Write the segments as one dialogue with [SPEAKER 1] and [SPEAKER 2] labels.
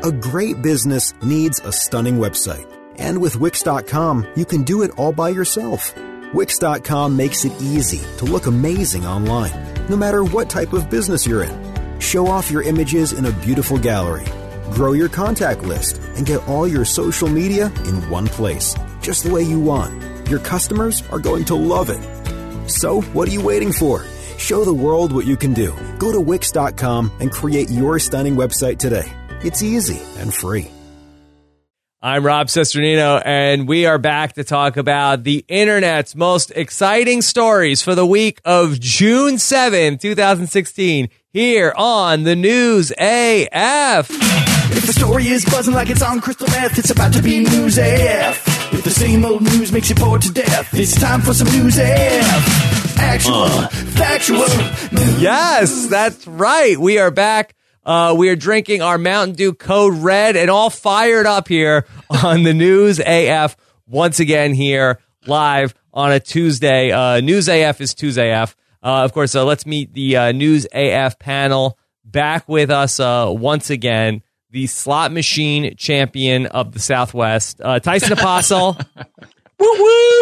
[SPEAKER 1] A great business needs a stunning website. And with Wix.com, you can do it all by yourself. Wix.com makes it easy to look amazing online, no matter what type of business you're in. Show off your images in a beautiful gallery. Grow your contact list and get all your social media in one place, just the way you want. Your customers are going to love it. So, what are you waiting for? Show the world what you can do. Go to Wix.com and create your stunning website today. It's easy and free.
[SPEAKER 2] I'm Rob Cesternino, and we are back to talk about the internet's most exciting stories for the week of June 7th, 2016, here on the News AF.
[SPEAKER 3] If the story is buzzing like it's on crystal meth, it's about to be News AF. If the same old news makes you bored to death, it's time for some News AF. Actual, factual news.
[SPEAKER 2] Yes, that's right. We are back. We are drinking our Mountain Dew Code Red and all fired up here on the News AF once again here live on a Tuesday. News AF is Tuesday AF. Of course, let's meet the News AF panel. Back with us once again, the slot machine champion of the Southwest, Tyson Apostle.
[SPEAKER 4] Woo woo!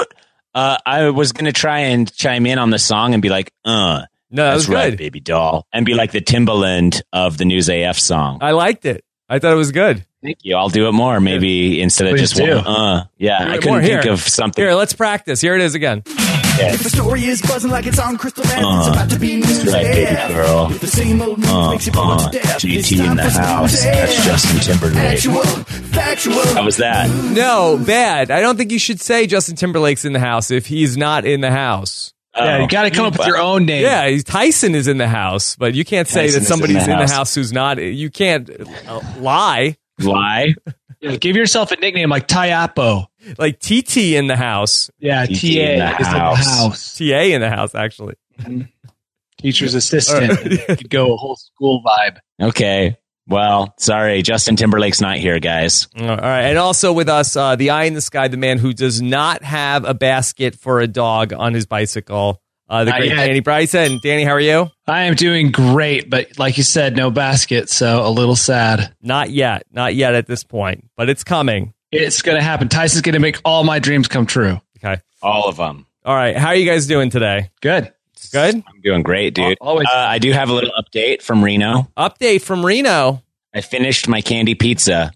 [SPEAKER 4] I was going to try and chime in on the song and be like,
[SPEAKER 2] No, that was
[SPEAKER 4] that's right,
[SPEAKER 2] good.
[SPEAKER 4] baby doll. And be like the Timbaland of the News AF song.
[SPEAKER 2] I liked it. I thought it was good.
[SPEAKER 4] Thank you. I'll do it more, maybe, instead of
[SPEAKER 5] Please
[SPEAKER 4] just
[SPEAKER 5] do.
[SPEAKER 4] one. Yeah,
[SPEAKER 2] Do
[SPEAKER 4] I
[SPEAKER 2] it
[SPEAKER 4] couldn't
[SPEAKER 2] more.
[SPEAKER 4] think
[SPEAKER 2] Here.
[SPEAKER 4] of something.
[SPEAKER 2] Here, let's practice. Here it is again.
[SPEAKER 3] If the story is buzzing like it's on crystal meth, it's about to be News
[SPEAKER 4] That's right, baby
[SPEAKER 3] AF.
[SPEAKER 4] girl.
[SPEAKER 3] If the same old news makes you bored to death, it's
[SPEAKER 4] GT in
[SPEAKER 3] time
[SPEAKER 4] the
[SPEAKER 3] for some
[SPEAKER 4] house.
[SPEAKER 3] News
[SPEAKER 4] That's
[SPEAKER 3] AF.
[SPEAKER 4] Justin Timberlake.
[SPEAKER 3] Actual, factual.
[SPEAKER 4] How was that?
[SPEAKER 2] No, bad. I don't think you should say Justin Timberlake's in the house if he's not in the house.
[SPEAKER 5] Yeah, you got to come up with your own name.
[SPEAKER 2] Yeah, Tyson is in the house, but you can't say
[SPEAKER 4] Tyson
[SPEAKER 2] that
[SPEAKER 4] is
[SPEAKER 2] somebody's
[SPEAKER 4] in the
[SPEAKER 2] in the
[SPEAKER 4] house.
[SPEAKER 2] house who's not. You can't lie.
[SPEAKER 4] Lie?
[SPEAKER 5] Yeah, give yourself a nickname like Tyapo.
[SPEAKER 2] Like TT in the house.
[SPEAKER 5] Yeah,
[SPEAKER 4] TT
[SPEAKER 5] TA
[SPEAKER 4] in the
[SPEAKER 5] is in the
[SPEAKER 4] house.
[SPEAKER 5] house.
[SPEAKER 2] TA in the house, actually.
[SPEAKER 5] Teacher's assistant. Could go a whole school vibe.
[SPEAKER 4] Okay. Well, sorry. Justin Timberlake's not here, guys.
[SPEAKER 2] All right. And also with us, the eye in the sky, the man who does not have a basket for a dog on his bicycle, the great
[SPEAKER 5] yet.
[SPEAKER 2] Danny Bryson. Danny, how are you?
[SPEAKER 5] I am doing great, but like you said, no basket, so a little sad.
[SPEAKER 2] Not yet. Not yet at this point, but it's coming.
[SPEAKER 5] It's going to happen. Tyson's going to make all my dreams come true.
[SPEAKER 2] Okay.
[SPEAKER 4] All of them.
[SPEAKER 2] All right. How are you guys doing today?
[SPEAKER 5] Good.
[SPEAKER 2] Good?
[SPEAKER 4] I'm doing great, dude.
[SPEAKER 5] Always.
[SPEAKER 4] I do have a little update from Reno.
[SPEAKER 2] Update from Reno.
[SPEAKER 4] I finished my candy pizza.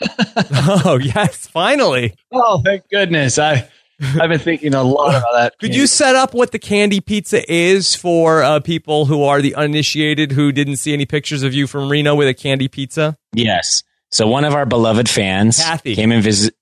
[SPEAKER 2] Oh, yes. Finally.
[SPEAKER 5] Oh, thank goodness. I've been thinking a lot about that.
[SPEAKER 2] Could you set up what the candy pizza is for people who are the uninitiated who didn't see any pictures of you from Reno with a candy pizza?
[SPEAKER 4] Yes. So one of our beloved fans
[SPEAKER 2] Kathy
[SPEAKER 4] came and visited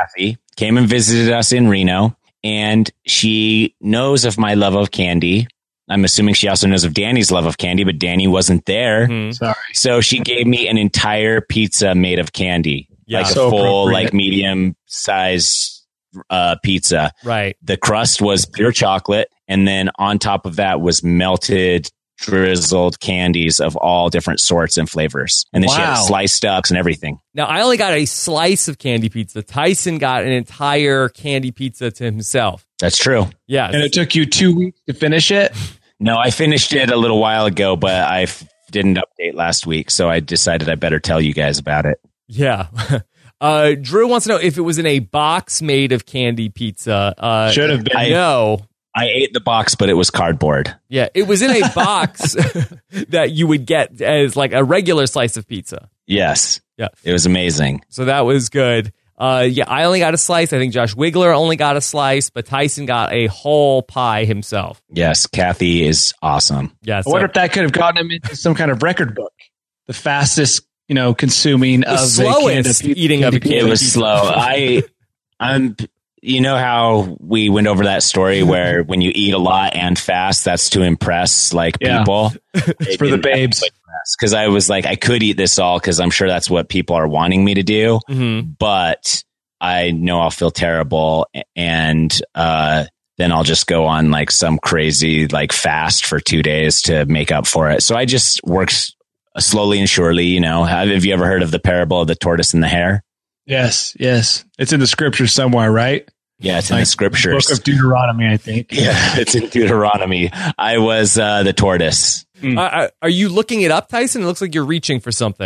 [SPEAKER 4] us in Reno, and she knows of my love of candy. I'm assuming she also knows of Danny's love of candy, but Danny wasn't there.
[SPEAKER 2] Mhm.
[SPEAKER 5] Sorry.
[SPEAKER 4] So she gave me an entire pizza made of candy,
[SPEAKER 2] Yeah.
[SPEAKER 4] like a
[SPEAKER 5] So
[SPEAKER 4] full,
[SPEAKER 5] appropriate.
[SPEAKER 4] like medium size pizza.
[SPEAKER 2] Right.
[SPEAKER 4] The crust was pure chocolate, and then on top of that was melted, drizzled candies of all different sorts and flavors. And then she had
[SPEAKER 5] Wow.
[SPEAKER 4] sliced ups and everything.
[SPEAKER 2] Now, I only got a slice of candy pizza. Tyson got an entire candy pizza to himself.
[SPEAKER 4] That's true.
[SPEAKER 2] Yes.
[SPEAKER 5] And it took you 2 weeks to finish it?
[SPEAKER 4] No, I finished it a little while ago, but I didn't update last week, so I decided I better tell you guys about it.
[SPEAKER 2] Yeah. Drew wants to know if it was in a box made of candy pizza.
[SPEAKER 5] Should have been.
[SPEAKER 2] I know.
[SPEAKER 4] I ate the box, but it was cardboard.
[SPEAKER 2] Yeah, it was in a box that you would get as like a regular slice of pizza.
[SPEAKER 4] Yes.
[SPEAKER 2] Yeah.
[SPEAKER 4] It was amazing.
[SPEAKER 2] So that was good. Yeah, I only got a slice. I think Josh Wigler only got a slice, but Tyson got a whole pie himself.
[SPEAKER 4] Yes, Kathy is awesome.
[SPEAKER 2] Yeah,
[SPEAKER 5] I wonder if that could have gotten him into some kind of record book. The fastest, consuming of
[SPEAKER 2] slowest eating of a candy
[SPEAKER 4] It was
[SPEAKER 2] pizza.
[SPEAKER 4] slow. I'm. You know how we went over that story where when you eat a lot and fast, that's to impress
[SPEAKER 5] Yeah.
[SPEAKER 4] people.
[SPEAKER 5] It's for the babes.
[SPEAKER 4] Because I was like, I could eat this all because I'm sure that's what people are wanting me to do.
[SPEAKER 2] Mm-hmm.
[SPEAKER 4] But I know I'll feel terrible, and then I'll just go on like some crazy like fast for 2 days to make up for it. So I just work slowly and surely. Have you ever heard of the parable of the tortoise and the hare?
[SPEAKER 5] Yes. It's in the scriptures somewhere, right?
[SPEAKER 4] Yeah, it's in the scriptures.
[SPEAKER 5] Book of Deuteronomy, I think.
[SPEAKER 4] Yeah, it's in Deuteronomy. I was the tortoise.
[SPEAKER 2] Are you looking it up, Tyson? It looks like you're reaching for something.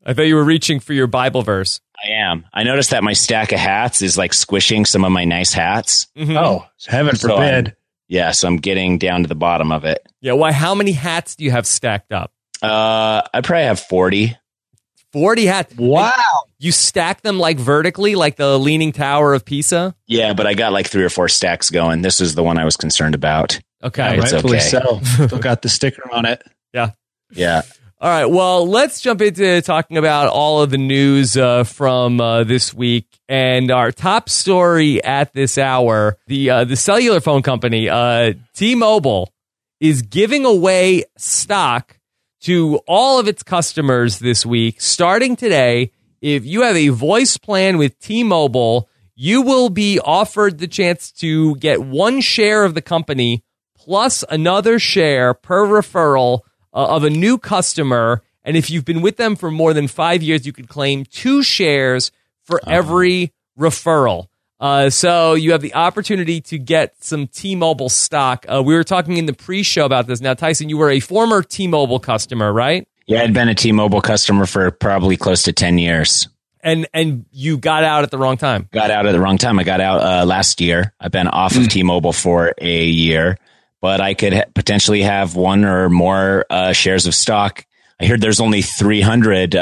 [SPEAKER 2] I thought you were reaching for your Bible verse.
[SPEAKER 4] I am. I noticed that my stack of hats is like squishing some of my nice hats.
[SPEAKER 2] Mm-hmm.
[SPEAKER 5] Oh, heaven
[SPEAKER 4] So
[SPEAKER 5] forbid.
[SPEAKER 4] so I'm getting down to the bottom of it.
[SPEAKER 2] Yeah, why? How many hats do you have stacked up?
[SPEAKER 4] I probably have 40.
[SPEAKER 2] 40 hats.
[SPEAKER 5] Wow.
[SPEAKER 2] You stack them like vertically, like the Leaning Tower of Pisa?
[SPEAKER 4] Yeah, but I got like 3 or 4 stacks going. This is the one I was concerned about.
[SPEAKER 2] Okay.
[SPEAKER 4] It's
[SPEAKER 5] Rightfully
[SPEAKER 4] okay.
[SPEAKER 5] so. Still got the sticker on it.
[SPEAKER 2] Yeah.
[SPEAKER 4] Yeah.
[SPEAKER 2] All right. Well, let's jump into talking about all of the news from this week. And our top story at this hour, the cellular phone company, T-Mobile, is giving away stock to all of its customers this week. Starting today, if you have a voice plan with T-Mobile, you will be offered the chance to get 1 share of the company plus another share per referral of a new customer. And if you've been with them for more than 5 years, you could claim 2 shares for every referral. So you have the opportunity to get some T-Mobile stock. We were talking in the pre-show about this. Now, Tyson, you were a former T-Mobile customer, right?
[SPEAKER 4] Yeah, I'd been a T-Mobile customer for probably close to 10 years.
[SPEAKER 2] And you got out at the wrong time.
[SPEAKER 4] Got out at the wrong time. I got out last year. I've been off of T-Mobile for a year, but I could potentially have 1 or more shares of stock. I heard there's only 300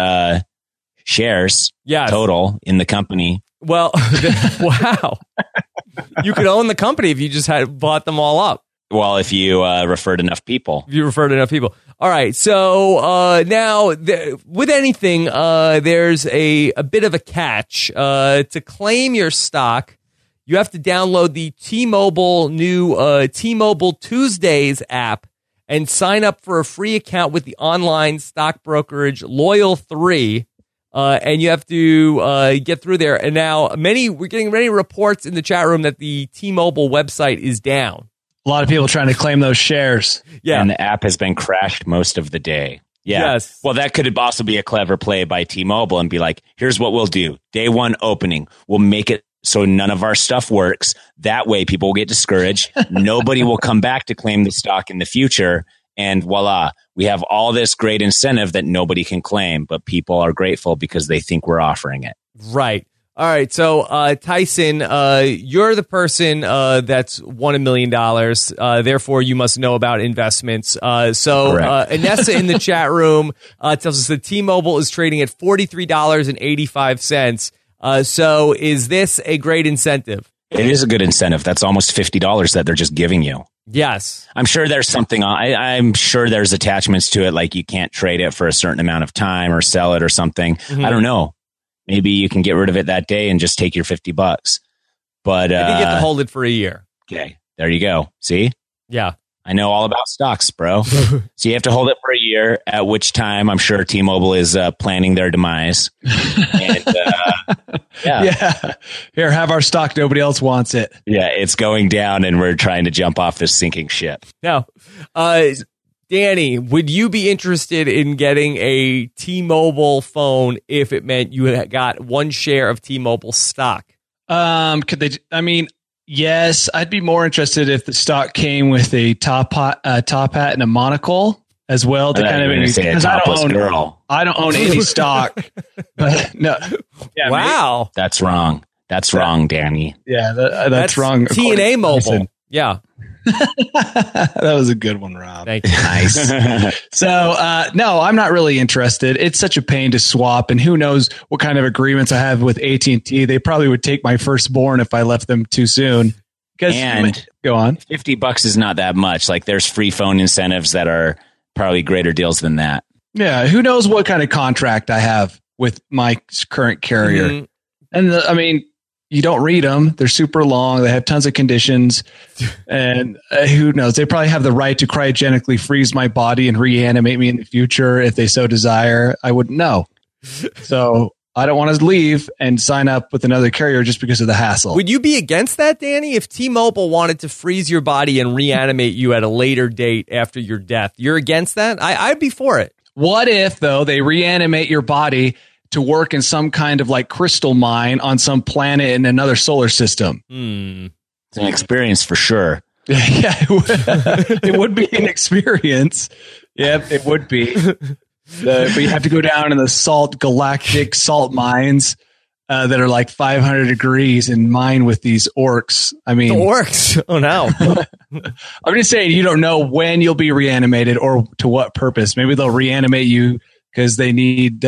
[SPEAKER 4] shares total in the company.
[SPEAKER 2] Well, wow. You could own the company if you just had bought them all up.
[SPEAKER 4] Well, if you referred enough people.
[SPEAKER 2] If you referred enough people. All right. So now with anything, there's a bit of a catch. To claim your stock, you have to download the T-Mobile new T-Mobile Tuesdays app and sign up for a free account with the online stock brokerage Loyal3. And you have to get through there. And now we're getting many reports in the chat room that the T-Mobile website is down.
[SPEAKER 5] A lot of people trying to claim those shares.
[SPEAKER 2] Yeah.
[SPEAKER 4] And the app has been crashed most of the day. Yeah.
[SPEAKER 2] Yes.
[SPEAKER 4] Well, that could also be a clever play by T-Mobile and be like, here's what we'll do. Day 1 opening, we'll make it so none of our stuff works. That way people will get discouraged. Nobody will come back to claim the stock in the future. And voila, we have all this great incentive that nobody can claim, but people are grateful because they think we're offering it.
[SPEAKER 2] Right. All right. So, Tyson, you're the person that's won $1 million. Therefore, you must know about investments. Anessa in the chat room tells us that T-Mobile is trading at $43.85. So is this a great incentive?
[SPEAKER 4] It is a good incentive. That's almost $50 that they're just giving you.
[SPEAKER 2] Yes.
[SPEAKER 4] I'm sure there's something I'm sure there's attachments to it, like you can't trade it for a certain amount of time or sell it or something. Mm-hmm. I don't know. Maybe you can get rid of it that day and just take your $50. But
[SPEAKER 2] you get to hold it for a year.
[SPEAKER 4] Okay. There you go. See?
[SPEAKER 2] Yeah.
[SPEAKER 4] I know all about stocks, bro. So you have to hold it for a year, at which time I'm sure T-Mobile is planning their demise. And,
[SPEAKER 5] yeah. Here, have our stock. Nobody else wants it.
[SPEAKER 4] Yeah, it's going down and we're trying to jump off this sinking ship.
[SPEAKER 2] Now, Danny, would you be interested in getting a T-Mobile phone if it meant you got 1 share of T-Mobile stock?
[SPEAKER 5] Could they? I mean, yes, I'd be more interested if the stock came with a top hat and a monocle as well. To kind of
[SPEAKER 4] because I
[SPEAKER 5] don't own any stock. But no. Yeah,
[SPEAKER 2] wow,
[SPEAKER 4] maybe. That's wrong. That's wrong, Danny.
[SPEAKER 5] Yeah, that's wrong.
[SPEAKER 2] TNA Mobile. Yeah.
[SPEAKER 5] That was a good one, Rob.
[SPEAKER 2] Thank you.
[SPEAKER 4] Nice.
[SPEAKER 5] So, no, I'm not really interested. It's such a pain to swap, and who knows what kind of agreements I have with AT&T. They probably would take my firstborn if I left them too soon.
[SPEAKER 4] And
[SPEAKER 5] go on.
[SPEAKER 4] $50 is not that much. Like there's free phone incentives that are probably greater deals than that.
[SPEAKER 5] Yeah, who knows what kind of contract I have with my current carrier. Mm-hmm. And I mean, you don't read them. They're super long. They have tons of conditions. And who knows? They probably have the right to cryogenically freeze my body and reanimate me in the future if they so desire. I wouldn't know. So I don't want to leave and sign up with another carrier just because of the hassle.
[SPEAKER 2] Would you be against that, Danny? If T-Mobile wanted to freeze your body and reanimate you at a later date after your death, you're against that? I'd be for it.
[SPEAKER 5] What if, though, they reanimate your body to work in some kind of like crystal mine on some planet in another solar system?
[SPEAKER 4] It's an experience for sure.
[SPEAKER 5] Yeah, it would be an experience. Yep, it would be. But you have to go down in the galactic salt mines that are like 500 degrees and mine with these orcs. I mean,
[SPEAKER 2] The orcs. Oh no.
[SPEAKER 5] I'm just saying you don't know when you'll be reanimated or to what purpose. Maybe they'll reanimate you because they need,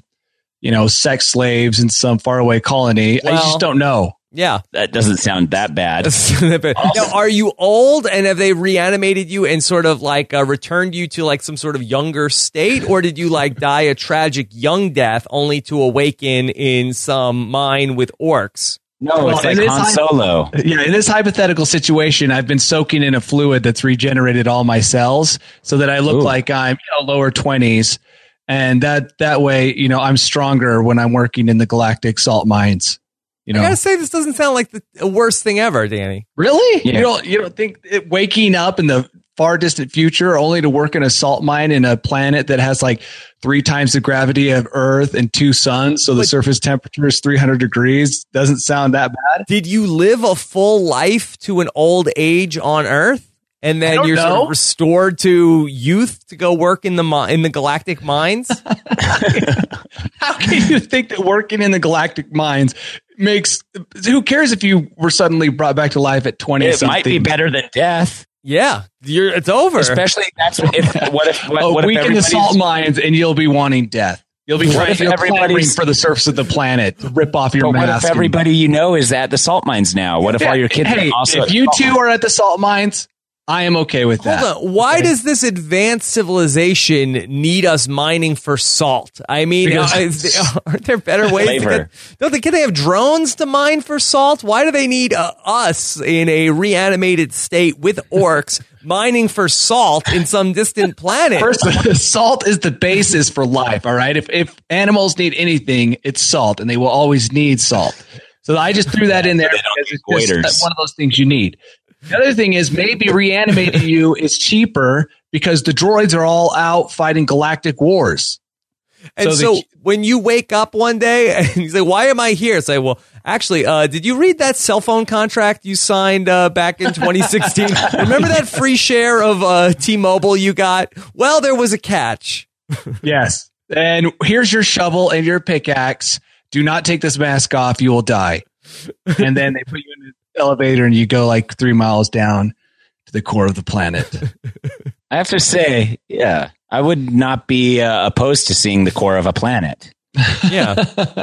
[SPEAKER 5] sex slaves in some faraway colony. I just don't know.
[SPEAKER 2] Yeah.
[SPEAKER 4] That doesn't sound that bad.
[SPEAKER 2] Now, are you old and have they reanimated you and sort of like returned you to like some sort of younger state? Or did you like die a tragic young death only to awaken in some mine with orcs?
[SPEAKER 4] No, it's like Han Solo.
[SPEAKER 5] Yeah, in this hypothetical situation, I've been soaking in a fluid that's regenerated all my cells so that I look like I'm lower 20s. And that way, I'm stronger when I'm working in the galactic salt mines.
[SPEAKER 2] I gotta say, this doesn't sound like the worst thing ever, Danny.
[SPEAKER 5] Really?
[SPEAKER 4] Yeah.
[SPEAKER 5] You don't think waking up in the far distant future only to work in a salt mine in a planet that has like 3 times the gravity of Earth and 2 suns, so the surface temperature is 300 degrees, doesn't sound that bad?
[SPEAKER 2] Did you live a full life to an old age on Earth? And then you're sort of restored to youth to go work in the galactic mines?
[SPEAKER 5] How can you think that working in the galactic mines who cares if you were suddenly brought back to life at 20
[SPEAKER 4] It
[SPEAKER 5] something?
[SPEAKER 4] might be better than death.
[SPEAKER 2] Yeah, it's over.
[SPEAKER 4] Especially what if
[SPEAKER 5] week in the salt mines and you'll be wanting death. You'll be clamoring for the surface of the planet to rip off your mask.
[SPEAKER 4] What if everybody you know is at the salt mines now? What if all your kids are also?
[SPEAKER 5] If you two are at the salt mines, I am okay with that.
[SPEAKER 2] Hold on. Why does this advanced civilization need us mining for salt? I mean, aren't there better ways to get? Can they have drones to mine for salt? Why do they need us in a reanimated state with orcs mining for salt in some distant planet?
[SPEAKER 5] First, salt is the basis for life. All right. If animals need anything, it's salt, and they will always need salt. So I just threw that in there because it's just one of those things you need. The other thing is maybe reanimating you is cheaper because the droids are all out fighting galactic wars.
[SPEAKER 2] And so when you wake up one day and you say, why am I here? Say, well, actually, did you read that cell phone contract you signed back in 2016? Remember that free share of T-Mobile you got? Well, there was a catch.
[SPEAKER 5] Yes. And here's your shovel and your pickaxe. Do not take this mask off. You will die. And then they put you in an elevator and you go like 3 miles down to the core of the planet.
[SPEAKER 4] I have to say, yeah, I would not be opposed to seeing the core of a planet.
[SPEAKER 2] Yeah.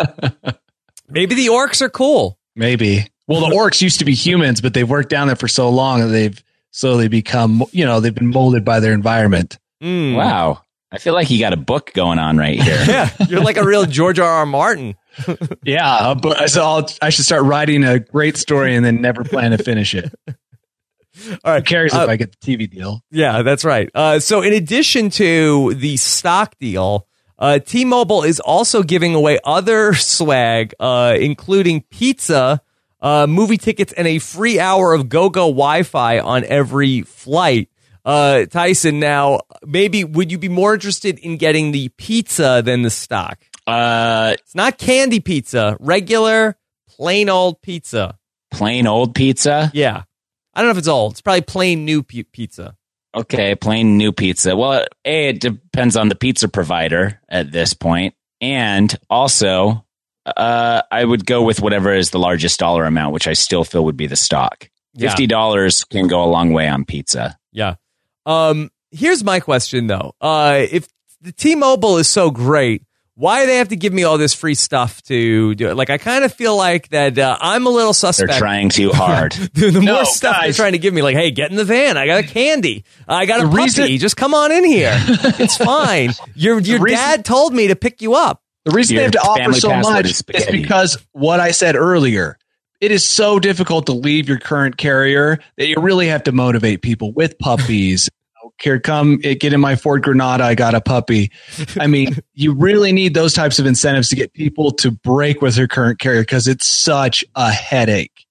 [SPEAKER 2] Maybe the orcs are cool.
[SPEAKER 5] Maybe. Well, the orcs used to be humans, but they've worked down there for so long that they've slowly become, they've been molded by their environment.
[SPEAKER 4] Wow. I feel like you got a book going on right here.
[SPEAKER 2] Yeah, you're like a real George R.R. Martin.
[SPEAKER 5] Yeah, so I should start writing a great story and then never plan to finish it.
[SPEAKER 2] All right,
[SPEAKER 5] who cares if I get the TV deal?
[SPEAKER 2] Yeah, that's right. So in addition to the stock deal, T-Mobile is also giving away other swag, including pizza, movie tickets, and a free hour of go-go Wi-Fi on every flight. Tyson, now, maybe would you be more interested in getting the pizza than the stock? It's not candy pizza, regular, plain old pizza.
[SPEAKER 4] Plain old pizza?
[SPEAKER 2] Yeah. I don't know if it's old. It's probably plain new pizza.
[SPEAKER 4] Okay, plain new pizza. Well, it depends on the pizza provider at this point. And also, I would go with whatever is the largest dollar amount, which I still feel would be the stock.
[SPEAKER 2] Yeah.
[SPEAKER 4] $50 can go a long way on pizza.
[SPEAKER 2] Yeah. Here's my question, though. If the T-Mobile is so great, why do they have to give me all this free stuff to do it? Like, I kind of feel like that I'm a little suspect.
[SPEAKER 4] They're trying too hard.
[SPEAKER 2] The more stuff they're trying to give me, like, hey, get in the van. I got a candy. I got a puppy. Just come on in here. It's fine. Your dad told me to pick you up.
[SPEAKER 5] The reason they have to offer so much is because what I said earlier. It is so difficult to leave your current carrier that you really have to motivate people with puppies. Here, come get in my Ford Granada. I got a puppy. I mean, you really need those types of incentives to get people to break with their current carrier because it's such a headache.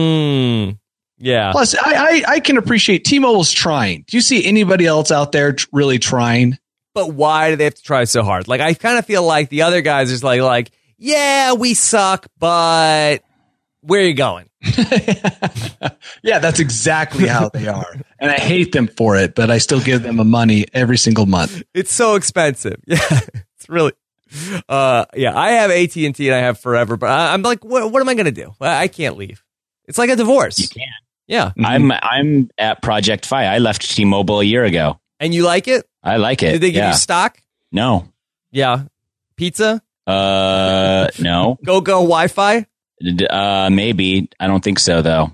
[SPEAKER 2] Yeah.
[SPEAKER 5] Plus, I can appreciate T-Mobile's trying. Do you see anybody else out there really trying?
[SPEAKER 2] But why do they have to try so hard? Like, I kind of feel like the other guys is like, yeah, we suck, but where are you going?
[SPEAKER 5] Yeah, that's exactly how they are. And I hate them for it, but I still give them the money every single month.
[SPEAKER 2] It's so expensive. Yeah, it's really. Yeah, I have AT&T and I have forever, but I'm like, what am I going to do? I can't leave. It's like a divorce.
[SPEAKER 4] You can.
[SPEAKER 2] Yeah.
[SPEAKER 4] I'm at Project Fi. I left T-Mobile a year ago.
[SPEAKER 2] And you like it?
[SPEAKER 4] I like it.
[SPEAKER 2] Did they give you stock?
[SPEAKER 4] No.
[SPEAKER 2] Yeah. Pizza?
[SPEAKER 4] No.
[SPEAKER 2] Go Wi-Fi?
[SPEAKER 4] Maybe. I don't think so, though.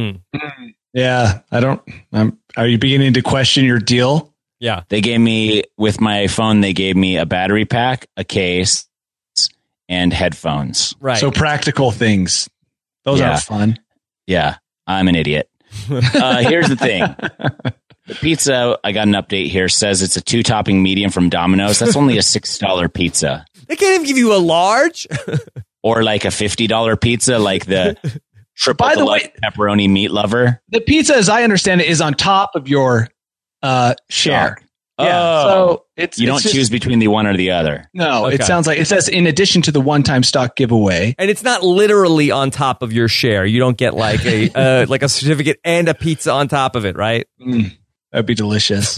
[SPEAKER 5] Yeah, I don't. Are you beginning to question your deal?
[SPEAKER 2] Yeah.
[SPEAKER 4] They gave me, with my phone, they gave me a battery pack, a case, and headphones.
[SPEAKER 2] Right.
[SPEAKER 5] So practical things. Those are fun.
[SPEAKER 4] Yeah. I'm an idiot. Here's the thing. The pizza, I got an update here, says it's a 2-topping medium from Domino's. That's only a $6 pizza.
[SPEAKER 2] They can't even give you a large?
[SPEAKER 4] Or like a $50 pizza, like the triple
[SPEAKER 5] By the
[SPEAKER 4] deluxe
[SPEAKER 5] way,
[SPEAKER 4] pepperoni meat lover.
[SPEAKER 5] The pizza, as I understand it, is on top of your share. Yeah, so
[SPEAKER 4] you don't choose between the one or the other.
[SPEAKER 5] No,
[SPEAKER 2] Okay.
[SPEAKER 5] it sounds like it says in addition to the one-time stock giveaway.
[SPEAKER 2] And it's not literally on top of your share. You don't get like a like a certificate and a pizza on top of it, right?
[SPEAKER 5] That'd be delicious.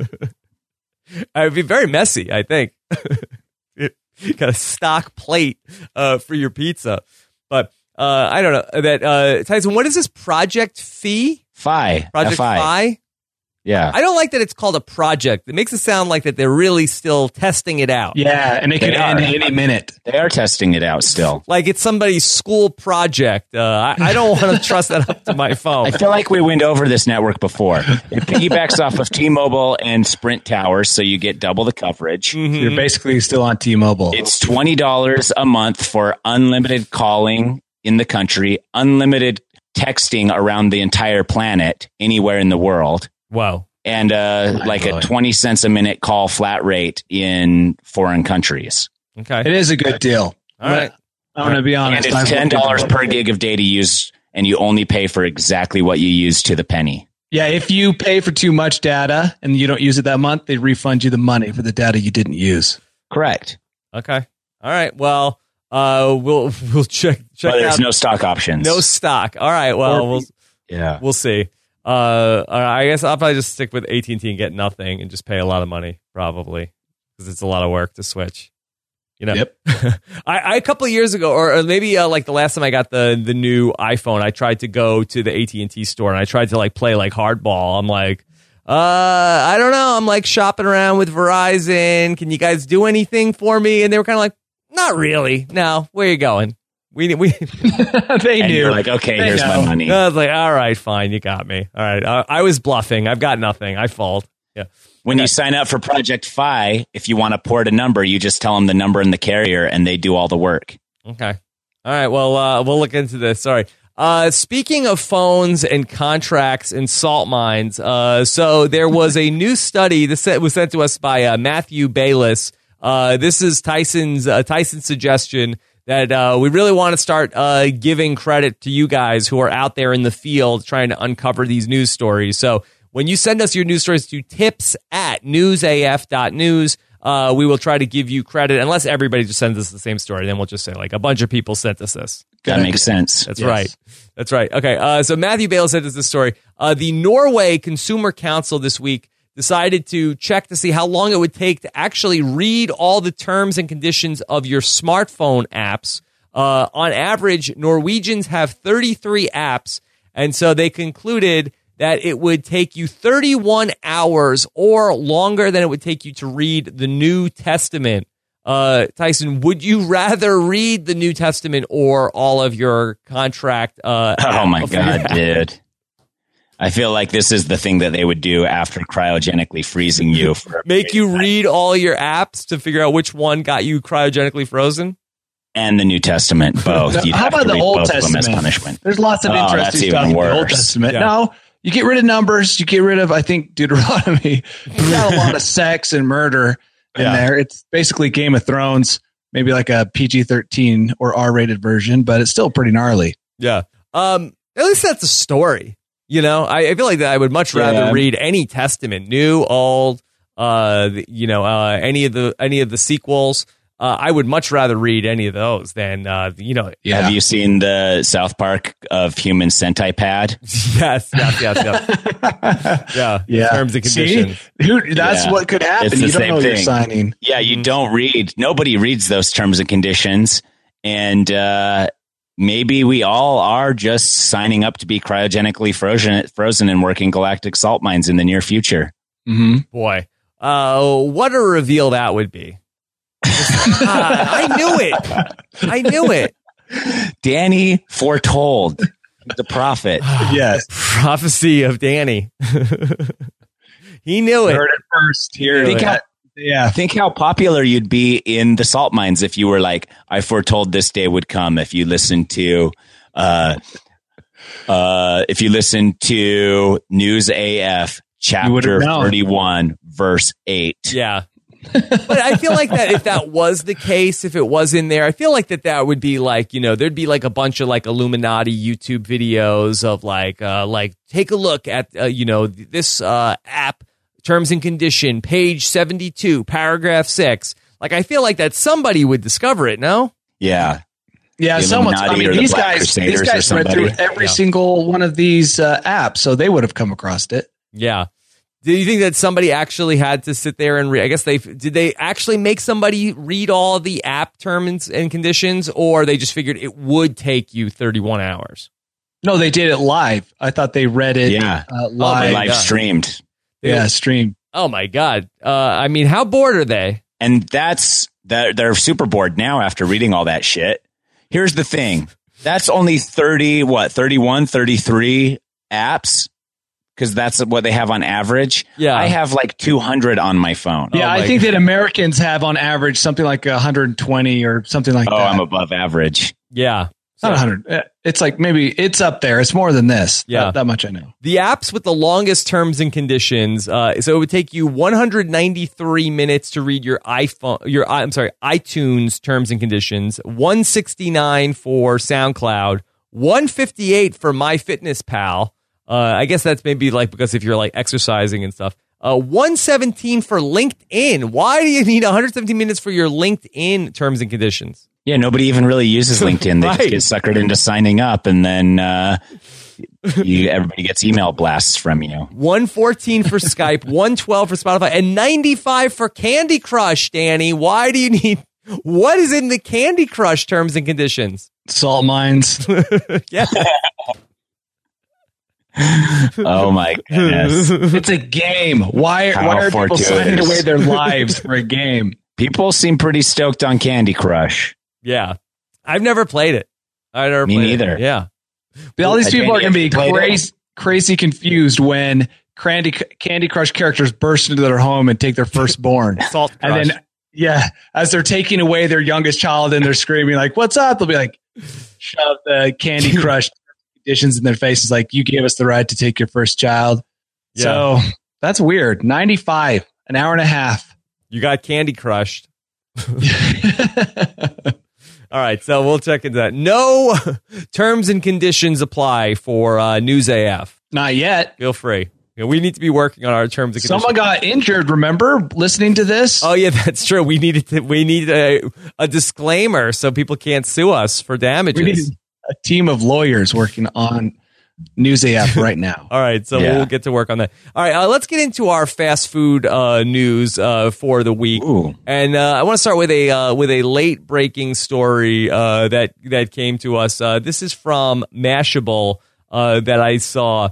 [SPEAKER 2] It'd be very messy, I think. You got a stock plate for your pizza. But I don't know. That Tyson, what is this Project Fi? Project
[SPEAKER 4] Fi.
[SPEAKER 2] Fi?
[SPEAKER 4] Yeah.
[SPEAKER 2] I don't like that it's called a project. It makes it sound like that they're really still testing it out.
[SPEAKER 5] Yeah, and it could end any minute.
[SPEAKER 4] They are testing it out still.
[SPEAKER 2] Like it's somebody's school project. I don't want to trust that up to my phone.
[SPEAKER 4] I feel like we went over this network before. It piggybacks off of T-Mobile and Sprint towers, so you get double the coverage.
[SPEAKER 5] You're basically still on T-Mobile.
[SPEAKER 4] It's $20 a month for unlimited calling in the country, unlimited texting around the entire planet, anywhere in the world.
[SPEAKER 2] Wow.
[SPEAKER 4] And like a 20 cents a minute call flat rate in foreign countries.
[SPEAKER 2] Okay.
[SPEAKER 5] It is a good deal.
[SPEAKER 2] All right.
[SPEAKER 5] I'm going to be honest.
[SPEAKER 4] And it's $10 per gig of data use, and you only pay for exactly what you use to the penny.
[SPEAKER 5] Yeah, if you pay for too much data and you don't use it that month, they refund you the money for the data you didn't use.
[SPEAKER 4] Correct.
[SPEAKER 2] Okay. All right. Well, we'll check
[SPEAKER 4] But there's
[SPEAKER 2] out.
[SPEAKER 4] no stock options.
[SPEAKER 2] No stock. All right. Well, we'll see. I guess I'll probably just stick with AT&T and get nothing and just pay a lot of money, probably, because it's a lot of work to switch. You know,
[SPEAKER 5] Yep.
[SPEAKER 2] I a couple of years ago, or maybe like the last time I got the new iPhone, I tried to go to the AT&T store and I tried to like play like hardball. I'm like, I don't know. I'm like shopping around with Verizon. Can you guys do anything for me? And they were kind of like, not really. No, where are you going? We
[SPEAKER 5] They
[SPEAKER 4] and
[SPEAKER 5] knew.
[SPEAKER 4] you're like, okay,
[SPEAKER 5] They
[SPEAKER 4] here's
[SPEAKER 5] know.
[SPEAKER 4] my money.
[SPEAKER 2] I was like, all right, fine, you got me. All right, I was bluffing. I've got nothing. I fold. Yeah.
[SPEAKER 4] When you sign up for Project Fi, if you want to port a number, you just tell them the number and the carrier, and they do all the work.
[SPEAKER 2] Okay. All right. Well, we'll look into this. Sorry. Speaking of phones and contracts and salt mines, so there was a new study. This was sent to us by Matthew Bayless. This is Tyson's suggestion that we really want to start giving credit to you guys who are out there in the field trying to uncover these news stories. So when you send us your news stories to tips@newsaf.news, we will try to give you credit, unless everybody just sends us the same story. Then we'll just say, like, a bunch of people sent us this.
[SPEAKER 4] That makes sense.
[SPEAKER 2] That's right. That's right. Okay. So Matthew Bale sent us this story. The Norway Consumer Council this week decided to check to see how long it would take to actually read all the terms and conditions of your smartphone apps. On average, Norwegians have 33 apps, and so they concluded that it would take you 31 hours or longer than it would take you to read the New Testament. Tyson, would you rather read the New Testament or all of your contract?
[SPEAKER 4] Oh my God, dude. I feel like this is the thing that they would do after cryogenically freezing you.
[SPEAKER 2] Make you read all your apps to figure out which one got you cryogenically frozen?
[SPEAKER 4] And the New Testament, both. You'd
[SPEAKER 5] How
[SPEAKER 4] have to
[SPEAKER 5] about the
[SPEAKER 4] read
[SPEAKER 5] Old
[SPEAKER 4] both of them as
[SPEAKER 5] Testament?
[SPEAKER 4] punishment.
[SPEAKER 5] There's lots of
[SPEAKER 4] that's
[SPEAKER 5] interesting
[SPEAKER 4] even
[SPEAKER 5] stuff in the Old
[SPEAKER 4] worse.
[SPEAKER 5] Testament.
[SPEAKER 2] Yeah.
[SPEAKER 5] No, you get rid of Numbers. You get rid of, I think, Deuteronomy. You got a lot of sex and murder in there. It's basically Game of Thrones, maybe like a PG-13 or R-rated version, but it's still pretty gnarly.
[SPEAKER 2] Yeah. At least that's a story. You know, I feel like that I would much rather read any Testament, new, old, any of the sequels. I would much rather read any of those than,
[SPEAKER 4] Have you seen the South Park of Human Centipede?
[SPEAKER 2] Yes. Yeah. Terms and conditions.
[SPEAKER 5] See? That's what could happen. You don't know you're signing.
[SPEAKER 4] Yeah, you don't read. Nobody reads those terms and conditions. And maybe we all are just signing up to be cryogenically frozen and working galactic salt mines in the near future.
[SPEAKER 5] Mm-hmm.
[SPEAKER 2] Boy, what a reveal that would be. I knew it.
[SPEAKER 4] Danny foretold. He's a prophet.
[SPEAKER 5] Yes.
[SPEAKER 2] Prophecy of Danny. He knew it.
[SPEAKER 5] Heard it first.
[SPEAKER 4] Think how popular you'd be in the salt mines if you were like, I foretold this day would come. If you listen to News AF chapter 31 verse 8.
[SPEAKER 2] Yeah. But I feel like that if that was the case, if it was in there, I feel like that would be like, there'd be like a bunch of like Illuminati YouTube videos of like take a look at, this app terms and condition, page 72, paragraph 6. Like, I feel like that somebody would discover it. No?
[SPEAKER 4] Yeah.
[SPEAKER 5] Yeah. These guys read through every single one of these apps, so they would have come across it.
[SPEAKER 2] Yeah. Do you think that somebody actually had to sit there and read? I guess did they actually make somebody read all the app terms and conditions, or they just figured it would take you 31 hours?
[SPEAKER 5] No, they did it live. I thought they read it live.
[SPEAKER 4] Live streamed.
[SPEAKER 5] Yeah, streamed.
[SPEAKER 2] Oh my God. I mean, how bored are they?
[SPEAKER 4] And they're super bored now after reading all that shit. Here's the thing. That's only 31, 33 apps. Because that's what they have on average. Yeah. I have like 200 on my phone.
[SPEAKER 5] Yeah, I think that Americans have on average something like 120 or something like that.
[SPEAKER 4] Oh, I'm above average.
[SPEAKER 2] Yeah.
[SPEAKER 5] Not 100. It's like maybe it's up there. It's more than this.
[SPEAKER 2] Yeah.
[SPEAKER 5] That much I know.
[SPEAKER 2] The apps with the longest terms and conditions. So it would take you 193 minutes to read your iTunes terms and conditions, 169 for SoundCloud, 158 for MyFitnessPal. I guess that's maybe like because if you're like exercising and stuff. 117 for LinkedIn. Why do you need 117 minutes for your LinkedIn terms and conditions?
[SPEAKER 4] Yeah, nobody even really uses LinkedIn. They just get suckered into signing up, and then everybody gets email blasts from you.
[SPEAKER 2] 114 for Skype, 112 for Spotify, and 95 for Candy Crush, Danny. Why do you need... What is in the Candy Crush terms and conditions?
[SPEAKER 5] Salt mines.
[SPEAKER 2] Yeah.
[SPEAKER 4] Oh my goodness.
[SPEAKER 5] It's a game. Why are people signing away their lives for a game?
[SPEAKER 4] People seem pretty stoked on Candy Crush.
[SPEAKER 2] Yeah. I've never played it.
[SPEAKER 4] Me neither.
[SPEAKER 2] Yeah.
[SPEAKER 5] But all these people are going to be crazy confused when Candy Crush characters burst into their home and take their firstborn.
[SPEAKER 2] Salt Crush.
[SPEAKER 5] And then, as they're taking away their youngest child and they're screaming like, "What's up?" They'll be like, shove the Candy Crush conditions in their faces like, "You gave us the right to take your first child." Yeah. So that's weird. 95, an hour and a half.
[SPEAKER 2] You got Candy Crushed. All right, so we'll check into that. No terms and conditions apply for News AF.
[SPEAKER 5] Not yet.
[SPEAKER 2] Feel free. We need to be working on our terms and conditions.
[SPEAKER 5] Someone got injured, remember, listening to this?
[SPEAKER 2] Oh, yeah, that's true. We need a disclaimer so people can't sue us for damages.
[SPEAKER 5] We need a team of lawyers working on News AF right now.
[SPEAKER 2] All right, so we'll get to work on that. All right, let's get into our fast food news for the week.
[SPEAKER 4] Ooh.
[SPEAKER 2] And I want to start with a late breaking story that came to us. This is from Mashable that I saw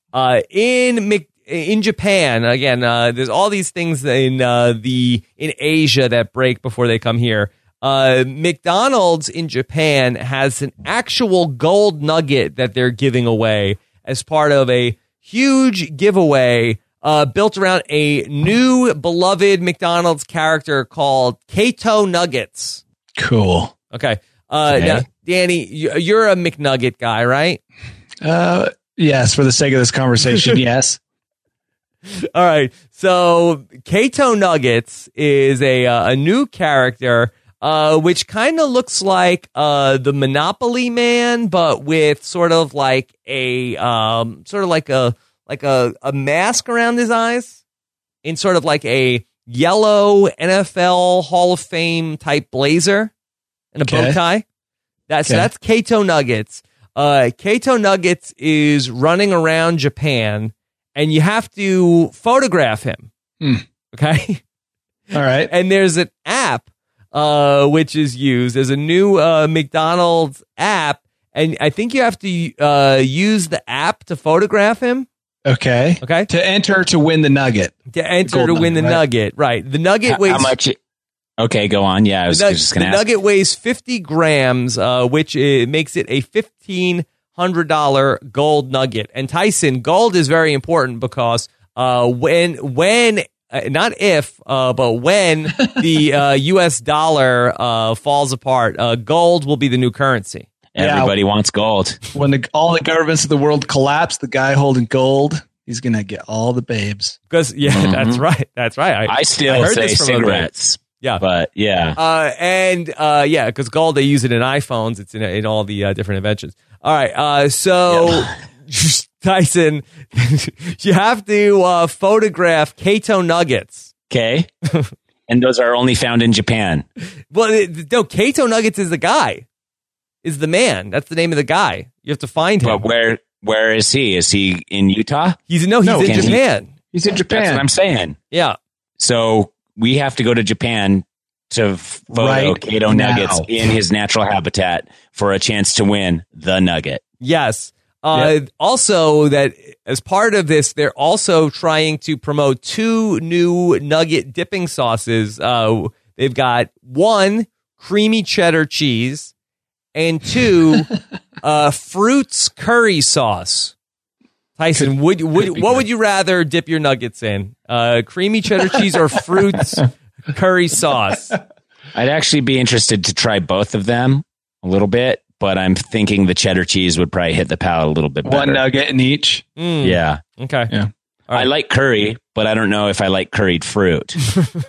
[SPEAKER 2] in Japan. Again, there's all these things in Asia that break before they come here. McDonald's in Japan has an actual gold nugget that they're giving away as part of a huge giveaway built around a new beloved McDonald's character called Kato Nuggets.
[SPEAKER 5] Cool.
[SPEAKER 2] Okay. Now, Danny, you're a McNugget guy, right?
[SPEAKER 5] Yes, for the sake of this conversation, yes.
[SPEAKER 2] All right. So Kato Nuggets is a new character which kind of looks like the Monopoly Man, but with sort of like a mask around his eyes, in sort of like a yellow NFL Hall of Fame type blazer and a bow tie. So that's Kato Nuggets. Kato Nuggets is running around Japan, and you have to photograph him. Okay?
[SPEAKER 5] All right.
[SPEAKER 2] And there's an app which is used. There's a new McDonald's app, and I think you have to use the app to photograph him.
[SPEAKER 5] Okay. To enter to win the nugget.
[SPEAKER 2] Nugget, right. The nugget weighs...
[SPEAKER 4] How much... Okay, go on. Yeah, I was just going to ask.
[SPEAKER 2] The nugget weighs 50 grams, which makes it a $1,500 gold nugget. And Tyson, gold is very important because when not if, but when the U.S. dollar falls apart, gold will be the new currency.
[SPEAKER 4] Everybody wants gold.
[SPEAKER 5] When all the governments of the world collapse, the guy holding gold, he's going to get all the babes.
[SPEAKER 2] Because that's right. That's right.
[SPEAKER 4] I still say cigarettes.
[SPEAKER 2] Yeah,
[SPEAKER 4] but
[SPEAKER 2] because gold, they use it in iPhones. It's in all the different inventions. All right, Tyson, you have to photograph Kato Nuggets.
[SPEAKER 4] Okay, and those are only found in Japan.
[SPEAKER 2] Well, no, Kato Nuggets is the guy, is the man. That's the name of the guy. You have to find him.
[SPEAKER 4] But where is he? Is he in Utah?
[SPEAKER 2] He's in Japan.
[SPEAKER 5] He's in Japan.
[SPEAKER 4] That's what I'm saying.
[SPEAKER 2] Yeah.
[SPEAKER 4] So we have to go to Japan to photo Kato Nuggets in his natural habitat for a chance to win the nugget.
[SPEAKER 2] Yes. Also, that as part of this, they're also trying to promote 2 new nugget dipping sauces. They've got 1, creamy cheddar cheese, and 2, fruits curry sauce. Tyson, what would you rather dip your nuggets in? Creamy cheddar cheese or fruits curry sauce?
[SPEAKER 4] I'd actually be interested to try both of them a little bit, but I'm thinking the cheddar cheese would probably hit the palate a little bit better.
[SPEAKER 5] 1 nugget in each.
[SPEAKER 4] Yeah.
[SPEAKER 2] Okay.
[SPEAKER 5] Yeah.
[SPEAKER 2] Right.
[SPEAKER 4] I like curry, but I don't know if I like curried fruit.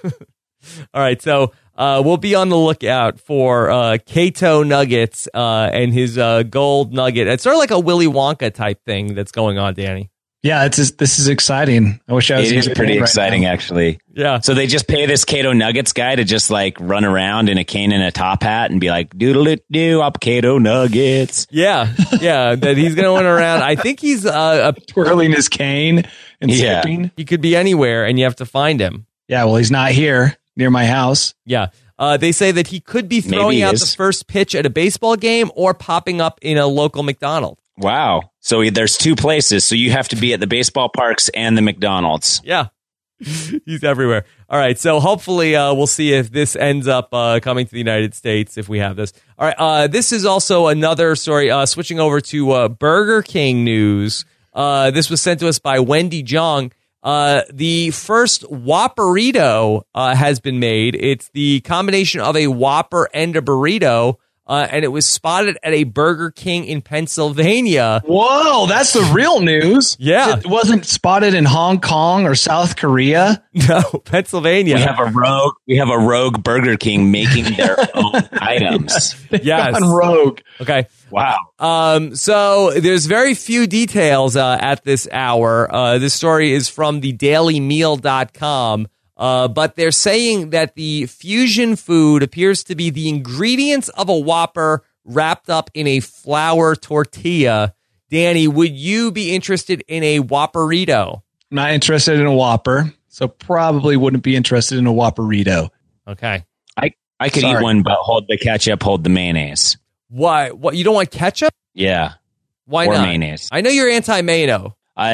[SPEAKER 2] All right. So we'll be on the lookout for Kato Nuggets and his gold nugget. It's sort of like a Willy Wonka type thing that's going on, Danny.
[SPEAKER 5] Yeah, this is exciking. I wish I was.
[SPEAKER 4] It is pretty exciting, actually.
[SPEAKER 2] Yeah.
[SPEAKER 4] So they just pay this Kato Nuggets guy to just like run around in a cane and a top hat and be like, doodle-doo, up Kato Nuggets.
[SPEAKER 2] Yeah. That he's going to run around. I think he's
[SPEAKER 5] twirling his cane and skipping.
[SPEAKER 2] He could be anywhere, and you have to find him.
[SPEAKER 5] Yeah, well, he's not here near my house.
[SPEAKER 2] Yeah. They say that he could be throwing out the first pitch at a baseball game or popping up in a local McDonald's.
[SPEAKER 4] Wow. So there's 2 places. So you have to be at the baseball parks and the McDonald's.
[SPEAKER 2] Yeah. He's everywhere. All right. So hopefully we'll see if this ends up coming to the United States if we have this. All right. This is also another story. Switching over to Burger King news. This was sent to us by Wendy Jong. The first Whopperito has been made. It's the combination of a Whopper and a burrito. And it was spotted at a Burger King in Pennsylvania.
[SPEAKER 5] Whoa, that's the real news.
[SPEAKER 2] Yeah.
[SPEAKER 5] It wasn't spotted in Hong Kong or South Korea.
[SPEAKER 2] No, Pennsylvania.
[SPEAKER 4] We have a rogue Burger King making their own items.
[SPEAKER 2] Yes.
[SPEAKER 5] On rogue.
[SPEAKER 2] Okay.
[SPEAKER 4] Wow.
[SPEAKER 2] So there's very few details at this hour. This story is from thedailymeal.com. But they're saying that the fusion food appears to be the ingredients of a Whopper wrapped up in a flour tortilla. Danny, would you be interested in a Whopperito?
[SPEAKER 5] I'm not interested in a Whopper, so probably wouldn't be interested in a Whopperito.
[SPEAKER 2] Okay.
[SPEAKER 4] I could eat one, but hold the ketchup, hold the mayonnaise.
[SPEAKER 2] Why? What? You don't want ketchup?
[SPEAKER 4] Yeah.
[SPEAKER 2] Why
[SPEAKER 4] or
[SPEAKER 2] not?
[SPEAKER 4] Mayonnaise.
[SPEAKER 2] I know you're anti-mayo.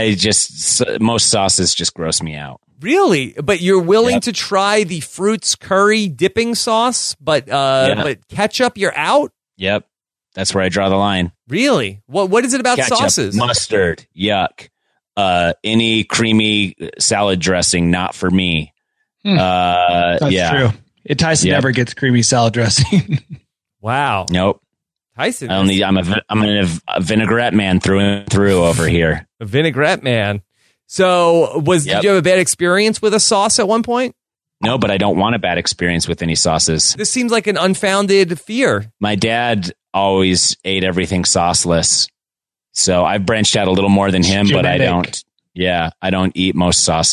[SPEAKER 4] Most sauces just gross me out.
[SPEAKER 2] Really? But you're willing to try the fruits curry dipping sauce, but ketchup, you're out?
[SPEAKER 4] Yep. That's where I draw the line.
[SPEAKER 2] Really? What is it about
[SPEAKER 4] ketchup,
[SPEAKER 2] sauces?
[SPEAKER 4] Mustard, yuck. Any creamy salad dressing, not for me.
[SPEAKER 5] That's true. Tyson never gets creamy salad dressing.
[SPEAKER 2] Wow.
[SPEAKER 4] Nope.
[SPEAKER 2] Tyson.
[SPEAKER 4] I'm a vinaigrette man through and through over here.
[SPEAKER 2] A vinaigrette man. So did you have a bad experience with a sauce at one point?
[SPEAKER 4] No, but I don't want a bad experience with any sauces.
[SPEAKER 2] This seems like an unfounded fear.
[SPEAKER 4] My dad always ate everything sauceless. So I've branched out a little more than him, but I don't. Yeah, I don't eat most sauces.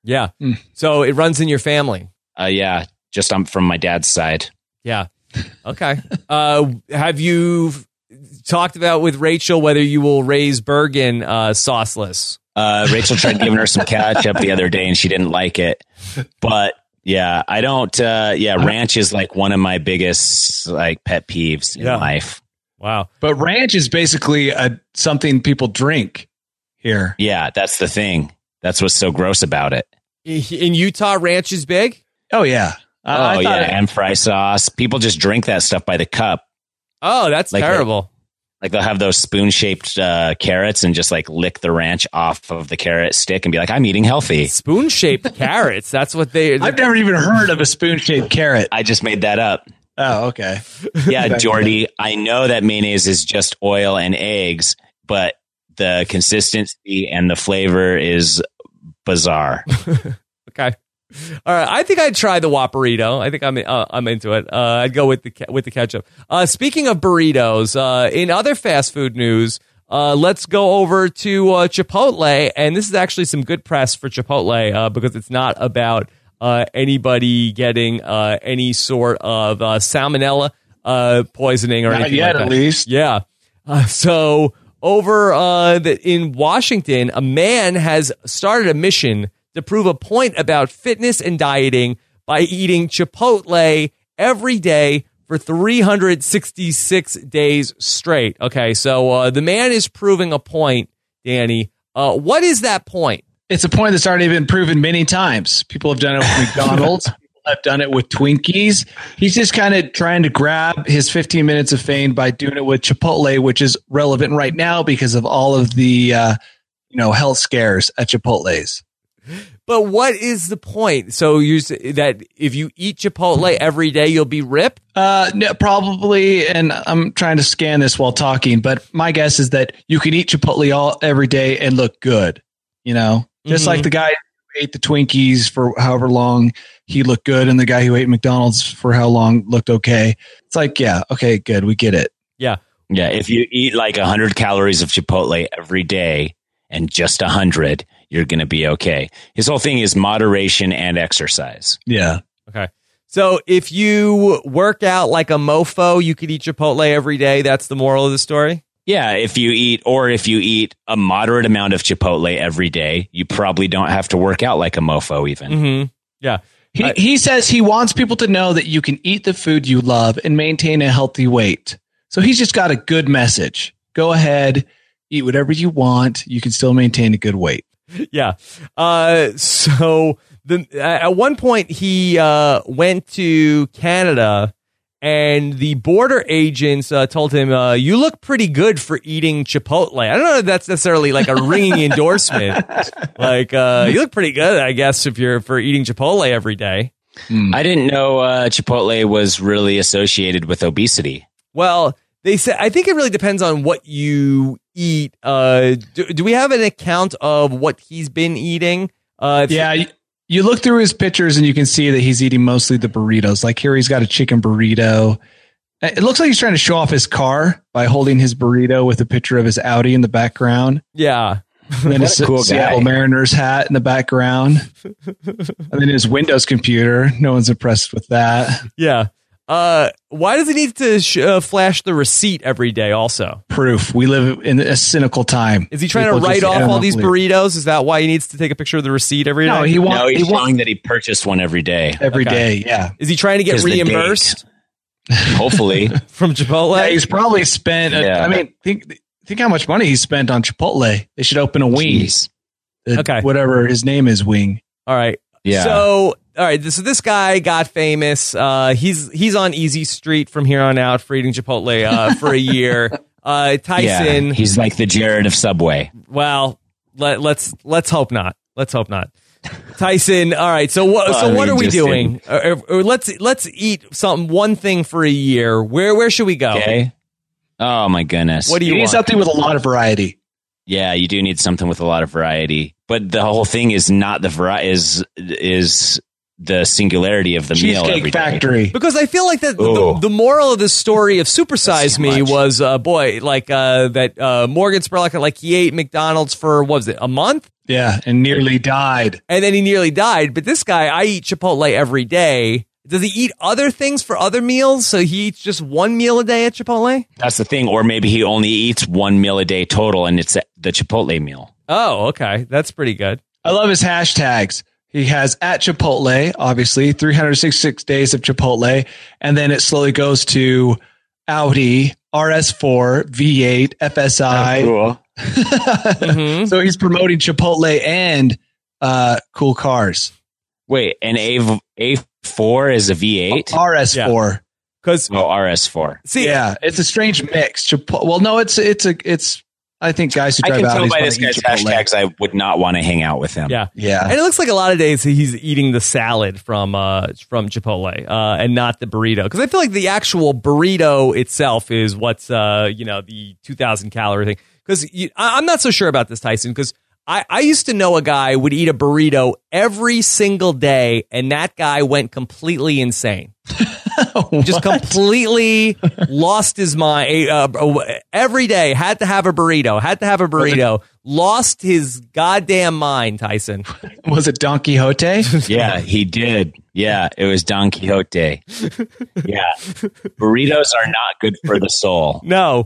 [SPEAKER 2] Yeah. So it runs in your family.
[SPEAKER 4] Yeah, just from my dad's side.
[SPEAKER 2] Yeah. Okay. Have you talked about with Rachel whether you will raise Bergen sauceless?
[SPEAKER 4] Rachel tried giving her some ketchup the other day and she didn't like it. But yeah, I don't. Ranch is like one of my biggest like pet peeves in life.
[SPEAKER 2] Wow.
[SPEAKER 5] But ranch is basically something people drink here.
[SPEAKER 4] Yeah, that's the thing. That's what's so gross about it.
[SPEAKER 2] In Utah, ranch is big?
[SPEAKER 5] Oh, yeah.
[SPEAKER 4] And fry sauce. People just drink that stuff by the cup.
[SPEAKER 2] Oh, that's terrible.
[SPEAKER 4] They'll have those spoon-shaped carrots and just like lick the ranch off of the carrot stick and be like, I'm eating healthy.
[SPEAKER 2] Spoon-shaped carrots? That's what
[SPEAKER 5] I've never even heard of a spoon-shaped carrot.
[SPEAKER 4] I just made that up.
[SPEAKER 5] Oh, okay.
[SPEAKER 4] Yeah, Jordy, I know that mayonnaise is just oil and eggs, but the consistency and the flavor is bizarre.
[SPEAKER 2] Okay. All right, I think I'd try the Whopperito. I think I'm into it. I'd go with the ketchup. Speaking of burritos, in other fast food news, let's go over to Chipotle, and this is actually some good press for Chipotle because it's not about anybody getting any sort of salmonella poisoning or anything like that.
[SPEAKER 5] At least.
[SPEAKER 2] Yeah. So over in Washington, a man has started a mission to prove a point about fitness and dieting by eating Chipotle every day for 366 days straight. Okay, so the man is proving a point, Danny. What is that point?
[SPEAKER 5] It's a point that's already been proven many times. People have done it with McDonald's. People have done it with Twinkies. He's just kind of trying to grab his 15 minutes of fame by doing it with Chipotle, which is relevant right now because of all of the health scares at Chipotle's.
[SPEAKER 2] But what is the point? So you say that if you eat Chipotle every day, you'll be ripped?
[SPEAKER 5] No, probably. And I'm trying to scan this while talking, but my guess is that you can eat Chipotle every day and look good. Just like the guy who ate the Twinkies for however long, he looked good. And the guy who ate McDonald's for how long looked okay. It's like, yeah, okay, good. We get it.
[SPEAKER 2] Yeah.
[SPEAKER 4] Yeah. If you eat like 100 calories of Chipotle every day and just 100, you're going to be okay. His whole thing is moderation and exercise.
[SPEAKER 5] Yeah.
[SPEAKER 2] Okay. So if you work out like a mofo, you could eat Chipotle every day. That's the moral of the story?
[SPEAKER 4] Yeah. If you eat a moderate amount of Chipotle every day, you probably don't have to work out like a mofo even.
[SPEAKER 2] Mm-hmm. Yeah.
[SPEAKER 5] He says he wants people to know that you can eat the food you love and maintain a healthy weight. So he's just got a good message. Go ahead, eat whatever you want. You can still maintain a good weight.
[SPEAKER 2] Yeah. So at one point he went to Canada and the border agents told him, you look pretty good for eating Chipotle. I don't know if that's necessarily like a ringing endorsement. Like, you look pretty good, I guess, if you're for eating Chipotle every day.
[SPEAKER 4] I didn't know Chipotle was really associated with obesity.
[SPEAKER 2] Well, they said, I think it really depends on what you eat. Do we have an account of what he's been eating?
[SPEAKER 5] Yeah, you look through his pictures and you can see that he's eating mostly the burritos. Like here, he's got a chicken burrito. It looks like he's trying to show off his car by holding his burrito with a picture of his Audi in the background.
[SPEAKER 2] Yeah.
[SPEAKER 5] And then his cool Seattle Mariners hat in the background. And then his Windows computer. No one's impressed with that.
[SPEAKER 2] Yeah. Why does he need to flash the receipt every day also?
[SPEAKER 5] Proof. We live in a cynical time.
[SPEAKER 2] Is he trying to write off all these burritos? Is that why he needs to take a picture of the receipt every day?
[SPEAKER 5] No,
[SPEAKER 4] he's showing that he purchased one every day.
[SPEAKER 5] Every day, yeah.
[SPEAKER 2] Is he trying to get reimbursed?
[SPEAKER 4] Hopefully.
[SPEAKER 2] From Chipotle?
[SPEAKER 5] Yeah, he's probably spent, I mean, think how much money he spent on Chipotle. They should open a wing.
[SPEAKER 2] Okay.
[SPEAKER 5] Whatever his name is, wing.
[SPEAKER 2] All right.
[SPEAKER 4] Yeah.
[SPEAKER 2] So, all right. So this guy got famous. He's on Easy Street from here on out for eating Chipotle for a year. Tyson.
[SPEAKER 4] Yeah, he's like the Jared of Subway.
[SPEAKER 2] Well, let's hope not. Let's hope not. Tyson. All right. So what are we doing? Or let's eat one thing for a year. Where should we go?
[SPEAKER 4] Okay. Oh my goodness.
[SPEAKER 2] What do you
[SPEAKER 5] need?
[SPEAKER 2] Want?
[SPEAKER 5] Something with a lot of variety.
[SPEAKER 4] Yeah, you do need something with a lot of variety. But the whole thing is not the variety, is the singularity of the meal every day.
[SPEAKER 5] Cheesecake Factory.
[SPEAKER 2] Because I feel like that the moral of the story of Super Size Me was, that Morgan Spurlock, like he ate McDonald's for, what was it, a month?
[SPEAKER 5] Yeah, and nearly died.
[SPEAKER 2] And then he nearly died. But this guy, I eat Chipotle every day. Does he eat other things for other meals? So he eats just one meal a day at Chipotle?
[SPEAKER 4] That's the thing. Or maybe he only eats one meal a day total, and it's the Chipotle meal.
[SPEAKER 2] Oh, okay. That's pretty good.
[SPEAKER 5] I love his hashtags. He has at Chipotle, obviously, 366 days of Chipotle. And then it slowly goes to Audi, RS4, V8, FSI.
[SPEAKER 4] Cool.
[SPEAKER 2] Mm-hmm.
[SPEAKER 5] So he's promoting Chipotle and cool cars.
[SPEAKER 4] Wait, an A4 is a V8?
[SPEAKER 5] RS4.
[SPEAKER 2] Because
[SPEAKER 4] RS4.
[SPEAKER 2] See,
[SPEAKER 5] yeah, it's a strange mix. Well, no, it's. I think guys who
[SPEAKER 4] I
[SPEAKER 5] drive
[SPEAKER 4] can tell
[SPEAKER 5] Audis
[SPEAKER 4] by
[SPEAKER 5] wanna
[SPEAKER 4] this guy's
[SPEAKER 5] eat Chipotle.
[SPEAKER 4] hashtags I would not want to hang out with him.
[SPEAKER 2] Yeah.
[SPEAKER 5] Yeah.
[SPEAKER 2] And it looks like a lot of days he's eating the salad from Chipotle and not the burrito. Because I feel like the actual burrito itself is what's, the 2,000 calorie thing. Because I'm not so sure about this, Tyson, because I used to know a guy would eat a burrito every single day, and that guy went completely insane. Just completely lost his mind. Every day had to have a burrito. Lost his goddamn mind, Tyson.
[SPEAKER 5] Was it Don Quixote?
[SPEAKER 4] Yeah, he did. Yeah, it was Don Quixote. Yeah. Burritos are not good for the soul.
[SPEAKER 2] No.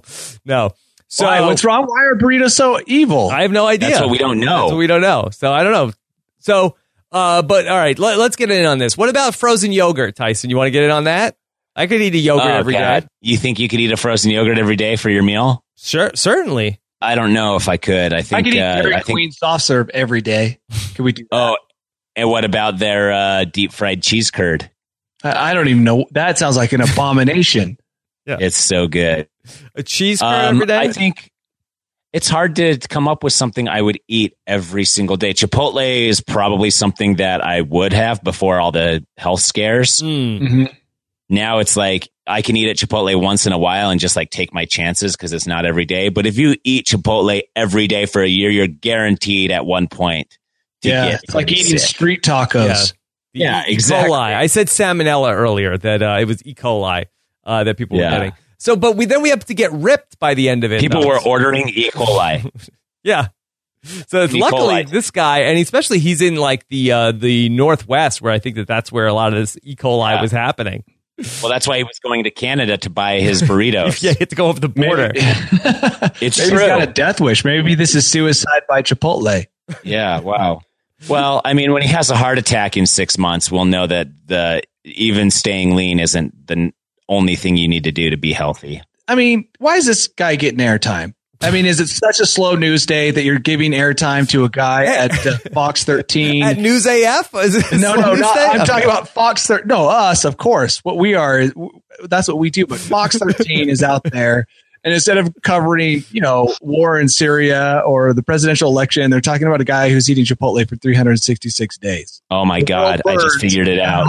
[SPEAKER 2] So
[SPEAKER 5] Why? What's wrong? Why are burritos so evil?
[SPEAKER 2] I have no idea.
[SPEAKER 4] That's what we don't know.
[SPEAKER 2] That's what we don't know. So I don't know. So, but all right, let's get in on this. What about frozen yogurt, Tyson? You want to get in on that? I could eat a yogurt every day.
[SPEAKER 4] You think you could eat a frozen yogurt every day for your meal?
[SPEAKER 2] Sure, certainly.
[SPEAKER 4] I don't know if I could. I think
[SPEAKER 5] I could eat Dairy Queen soft serve every day. Could we do that?
[SPEAKER 4] Oh, and what about their deep fried cheese curd?
[SPEAKER 5] I don't even know. That sounds like an abomination.
[SPEAKER 2] Yeah.
[SPEAKER 4] It's so good.
[SPEAKER 2] A cheese curd every day?
[SPEAKER 4] I think it's hard to come up with something I would eat every single day. Chipotle is probably something that I would have before all the health scares.
[SPEAKER 5] Mm-hmm.
[SPEAKER 4] Now it's like I can eat at Chipotle once in a while and just like take my chances because it's not every day. But if you eat Chipotle every day for a year, you're guaranteed at one point to get
[SPEAKER 5] it's like eating
[SPEAKER 4] sick.
[SPEAKER 5] street tacos.
[SPEAKER 4] Yeah,
[SPEAKER 2] E.
[SPEAKER 4] exactly.
[SPEAKER 2] coli. I said salmonella earlier, that it was E. coli that people were getting. So, but we have to get ripped by the end of it.
[SPEAKER 4] People were ordering E. coli.
[SPEAKER 2] Yeah. So it's
[SPEAKER 4] E.
[SPEAKER 2] luckily
[SPEAKER 4] coli.
[SPEAKER 2] this guy, and especially he's in like the Northwest, where I think that's where a lot of this E. coli was happening.
[SPEAKER 4] Well, that's why he was going to Canada to buy his burritos.
[SPEAKER 2] Yeah, you have to go over the border.
[SPEAKER 4] It's
[SPEAKER 5] Maybe
[SPEAKER 4] true.
[SPEAKER 5] he's got a death wish. Maybe this is suicide by Chipotle.
[SPEAKER 4] Yeah, wow. Well, I mean, when he has a heart attack in 6 months, we'll know that even staying lean isn't the only thing you need to do to be healthy.
[SPEAKER 5] I mean, why is this guy getting airtime? I mean, is it such a slow news day that you're giving airtime to a guy at Fox 13?
[SPEAKER 2] At News AF?
[SPEAKER 5] No, I'm talking about Fox 13. No, us, of course. What we are, that's what we do. But Fox 13 is out there. And instead of covering, war in Syria or the presidential election, they're talking about a guy who's eating Chipotle for 366 days.
[SPEAKER 4] Oh, my God. I just figured it out.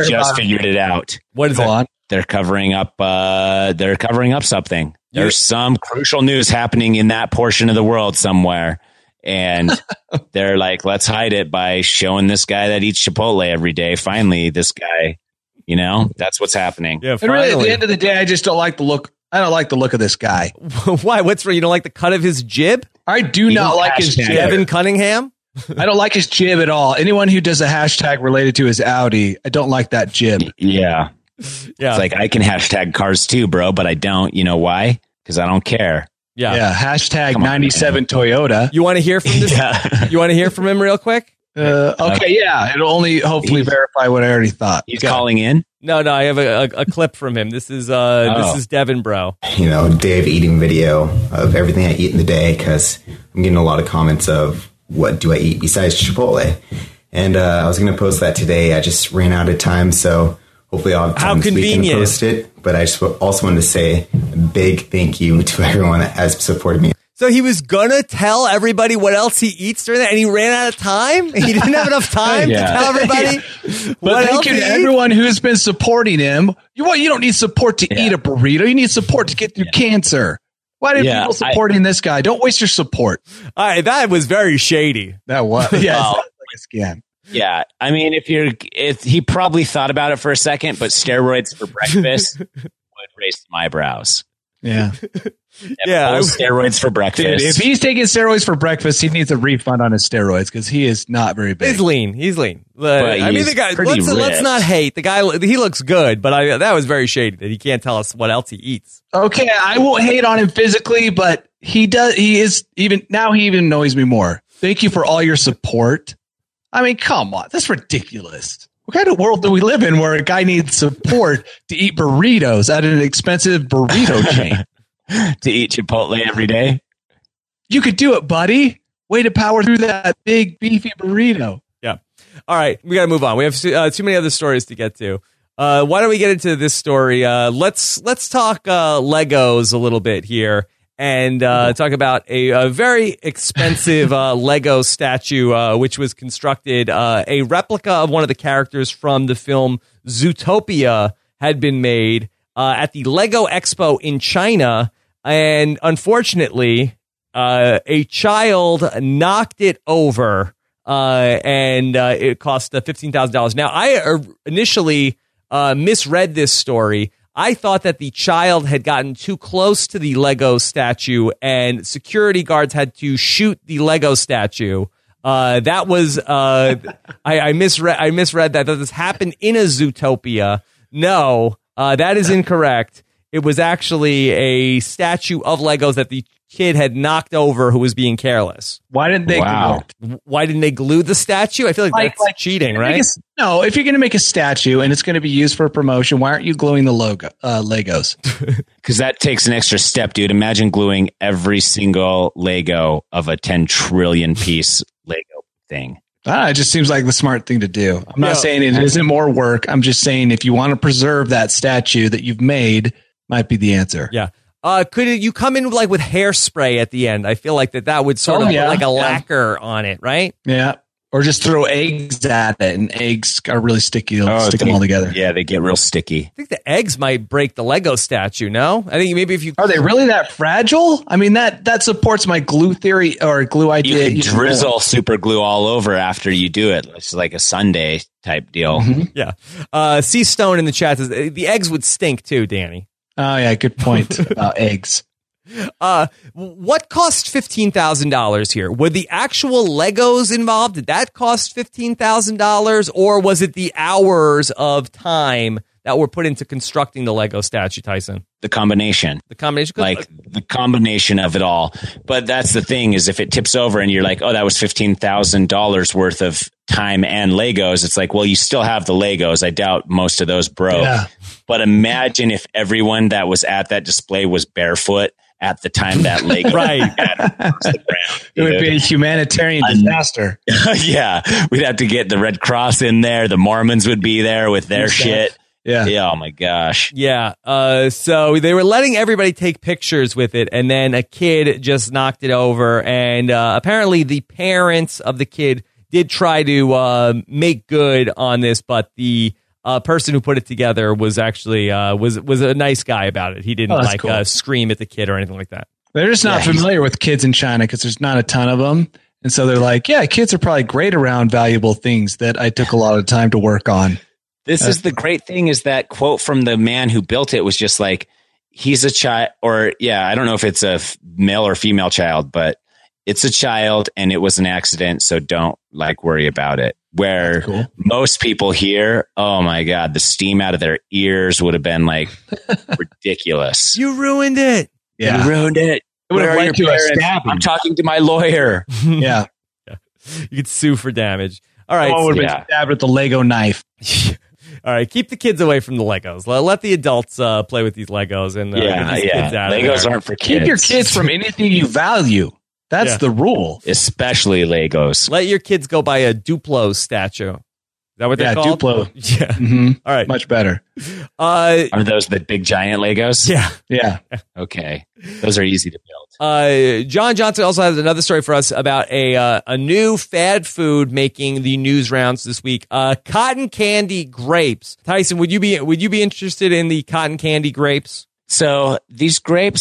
[SPEAKER 4] What is
[SPEAKER 5] it?
[SPEAKER 4] They're covering up something. There's some crucial news happening in that portion of the world somewhere. And they're like, let's hide it by showing this guy that eats Chipotle every day. Finally, this guy, that's what's happening.
[SPEAKER 2] Yeah,
[SPEAKER 5] and really, at the end of the day, I just don't like the look. I don't like the look of this guy.
[SPEAKER 2] Why? What's wrong? You don't like the cut of his jib?
[SPEAKER 5] I do not like his jib.
[SPEAKER 2] Evan Cunningham?
[SPEAKER 5] I don't like his jib at all. Anyone who does a hashtag related to his Audi, I don't like that jib.
[SPEAKER 4] Yeah. It's like, I can hashtag cars too, bro, but I don't. You know why? Because I don't care.
[SPEAKER 2] Yeah.
[SPEAKER 5] Hashtag 97 Toyota.
[SPEAKER 2] You want to hear from this? You want to hear from him real quick?
[SPEAKER 5] Okay. Yeah. It'll only hopefully verify what I already thought.
[SPEAKER 4] He's calling in?
[SPEAKER 2] No, I have a clip from him. This is Devin, bro.
[SPEAKER 6] Dave eating video of everything I eat in the day, because I'm getting a lot of comments of what do I eat besides Chipotle. And I was going to post that today. I just ran out of time, so hopefully I'll have time this weekend to post it. But I just also wanted to say a big thank you to everyone that has supported me.
[SPEAKER 2] So he was going to tell everybody what else he eats during that, and he ran out of time? He didn't have enough time to tell everybody
[SPEAKER 5] But thank you to everyone who's been supporting him. You don't need support to eat a burrito. You need support to get through cancer. Why did people supporting this guy? Don't waste your support.
[SPEAKER 2] All right, that was very shady.
[SPEAKER 5] That was. Yeah,
[SPEAKER 4] Well,
[SPEAKER 5] like a scam.
[SPEAKER 4] Yeah, I mean, if he probably thought about it for a second, but steroids for breakfast would raise some eyebrows.
[SPEAKER 5] Yeah.
[SPEAKER 2] Yeah.
[SPEAKER 4] Steroids for breakfast.
[SPEAKER 5] Dude, if he's taking steroids for breakfast, he needs a refund on his steroids because he is not very big.
[SPEAKER 2] He's lean. He's lean.
[SPEAKER 4] But
[SPEAKER 2] I mean,
[SPEAKER 4] he's
[SPEAKER 2] the guy.
[SPEAKER 4] pretty
[SPEAKER 2] Let's not
[SPEAKER 4] ripped.
[SPEAKER 2] hate the guy. He looks good, but that was very shady that he can't tell us what else he eats.
[SPEAKER 5] Okay, I won't hate on him physically, but he does. He is even now. He even annoys me more. Thank you for all your support. I mean, come on, that's ridiculous. What kind of world do we live in where a guy needs support to eat burritos at an expensive burrito chain?
[SPEAKER 4] To eat Chipotle every day?
[SPEAKER 5] You could do it, buddy. Way to power through that big beefy burrito.
[SPEAKER 2] Yeah. All right, we got to move on. We have too many other stories to get to. Why don't we get into this story? Let's talk Legos a little bit here and talk about a very expensive Lego statue, which was constructed. A replica of one of the characters from the film Zootopia had been made at the Lego Expo in China. And unfortunately, a child knocked it over and it cost $15,000. Now, I initially misread this story. I thought that the child had gotten too close to the Lego statue and security guards had to shoot the Lego statue. That was I misread that this happened in a Zootopia. No, that is incorrect. It was actually a statue of Legos that the kid had knocked over who was being careless.
[SPEAKER 5] Why didn't they?
[SPEAKER 2] Why didn't they glue the statue? I feel like that's cheating, right?
[SPEAKER 5] No, if you're going to make a statue and it's going to be used for promotion, why aren't you gluing the Legos?
[SPEAKER 4] Because that takes an extra step, dude. Imagine gluing every single Lego of a 10 trillion piece Lego thing.
[SPEAKER 5] It just seems like the smart thing to do. I'm not saying it isn't more work. I'm just saying if you want to preserve that statue that you've made, might be the answer.
[SPEAKER 2] Yeah. Could you come in with hairspray at the end? I feel like that would sort of put like a lacquer on it, right?
[SPEAKER 5] Yeah. Or just throw eggs at it, and eggs are really sticky. They'll stick them all together.
[SPEAKER 4] Yeah, they get real sticky.
[SPEAKER 2] I think the eggs might break the Lego statue, no? I think maybe if you...
[SPEAKER 5] Are they really that fragile? I mean, that supports my glue theory or glue idea.
[SPEAKER 4] You can drizzle super glue all over after you do it. It's like a Sunday type deal.
[SPEAKER 5] Mm-hmm.
[SPEAKER 2] Yeah. C Stone in the chat says the eggs would stink too, Danny.
[SPEAKER 5] Oh, yeah, good point about eggs.
[SPEAKER 2] What cost $15,000 here? Were the actual Legos involved? Did that cost $15,000? Or was it the hours of time that were put into constructing the Lego statue, Tyson?
[SPEAKER 4] The combination.
[SPEAKER 2] The combination?
[SPEAKER 4] Like the combination of it all. But that's the thing is if it tips over and you're like, oh, that was $15,000 worth of time and Legos. It's like, well, you still have the Legos. I doubt most of those broke. Yeah. But imagine if everyone that was at that display was barefoot at the time that Lego
[SPEAKER 5] it would be a humanitarian disaster.
[SPEAKER 4] Yeah. We'd have to get the Red Cross in there. The Mormons would be there with their shit.
[SPEAKER 5] Yeah.
[SPEAKER 4] Yeah. Oh my gosh.
[SPEAKER 2] Yeah. So they were letting everybody take pictures with it, and then a kid just knocked it over. And apparently, the parents of the kid did try to make good on this, but the person who put it together was actually was a nice guy about it. He didn't cool. Scream at the kid or anything like that.
[SPEAKER 5] They're just not familiar with kids in China because there's not a ton of them. And so they're like, yeah, kids are probably great around valuable things that I took a lot of time to work on.
[SPEAKER 4] This is the great thing is that quote from the man who built it was just like, he's a child, or I don't know if it's a male or female child, but it's a child and it was an accident. So don't worry about it. Where most people here, oh my God, the steam out of their ears would have been ridiculous.
[SPEAKER 2] You ruined it.
[SPEAKER 5] Yeah.
[SPEAKER 4] You ruined it.
[SPEAKER 5] It would have led to a stabbing.
[SPEAKER 4] I'm talking to my lawyer.
[SPEAKER 5] Yeah.
[SPEAKER 2] You could sue for damage. All right.
[SPEAKER 5] Would have been stabbed with the Lego knife.
[SPEAKER 2] All right, keep the kids away from the Legos. Let the adults play with these Legos and get these kids out of
[SPEAKER 4] Legos
[SPEAKER 2] there.
[SPEAKER 4] aren't for kids.
[SPEAKER 5] Keep your kids from anything you value. That's the rule.
[SPEAKER 4] Especially Legos.
[SPEAKER 2] Let your kids go buy a Duplo statue. Is that what they're called?
[SPEAKER 5] Duplo.
[SPEAKER 2] Yeah.
[SPEAKER 5] Mm-hmm.
[SPEAKER 2] All right.
[SPEAKER 5] Much better.
[SPEAKER 4] Are those the big giant Legos?
[SPEAKER 2] Yeah.
[SPEAKER 5] Yeah.
[SPEAKER 4] Okay. Those are easy to build.
[SPEAKER 2] John Johnson also has another story for us about a new fad food making the news rounds this week. Cotton candy grapes. Tyson, would you be interested in the cotton candy grapes?
[SPEAKER 4] So these grapes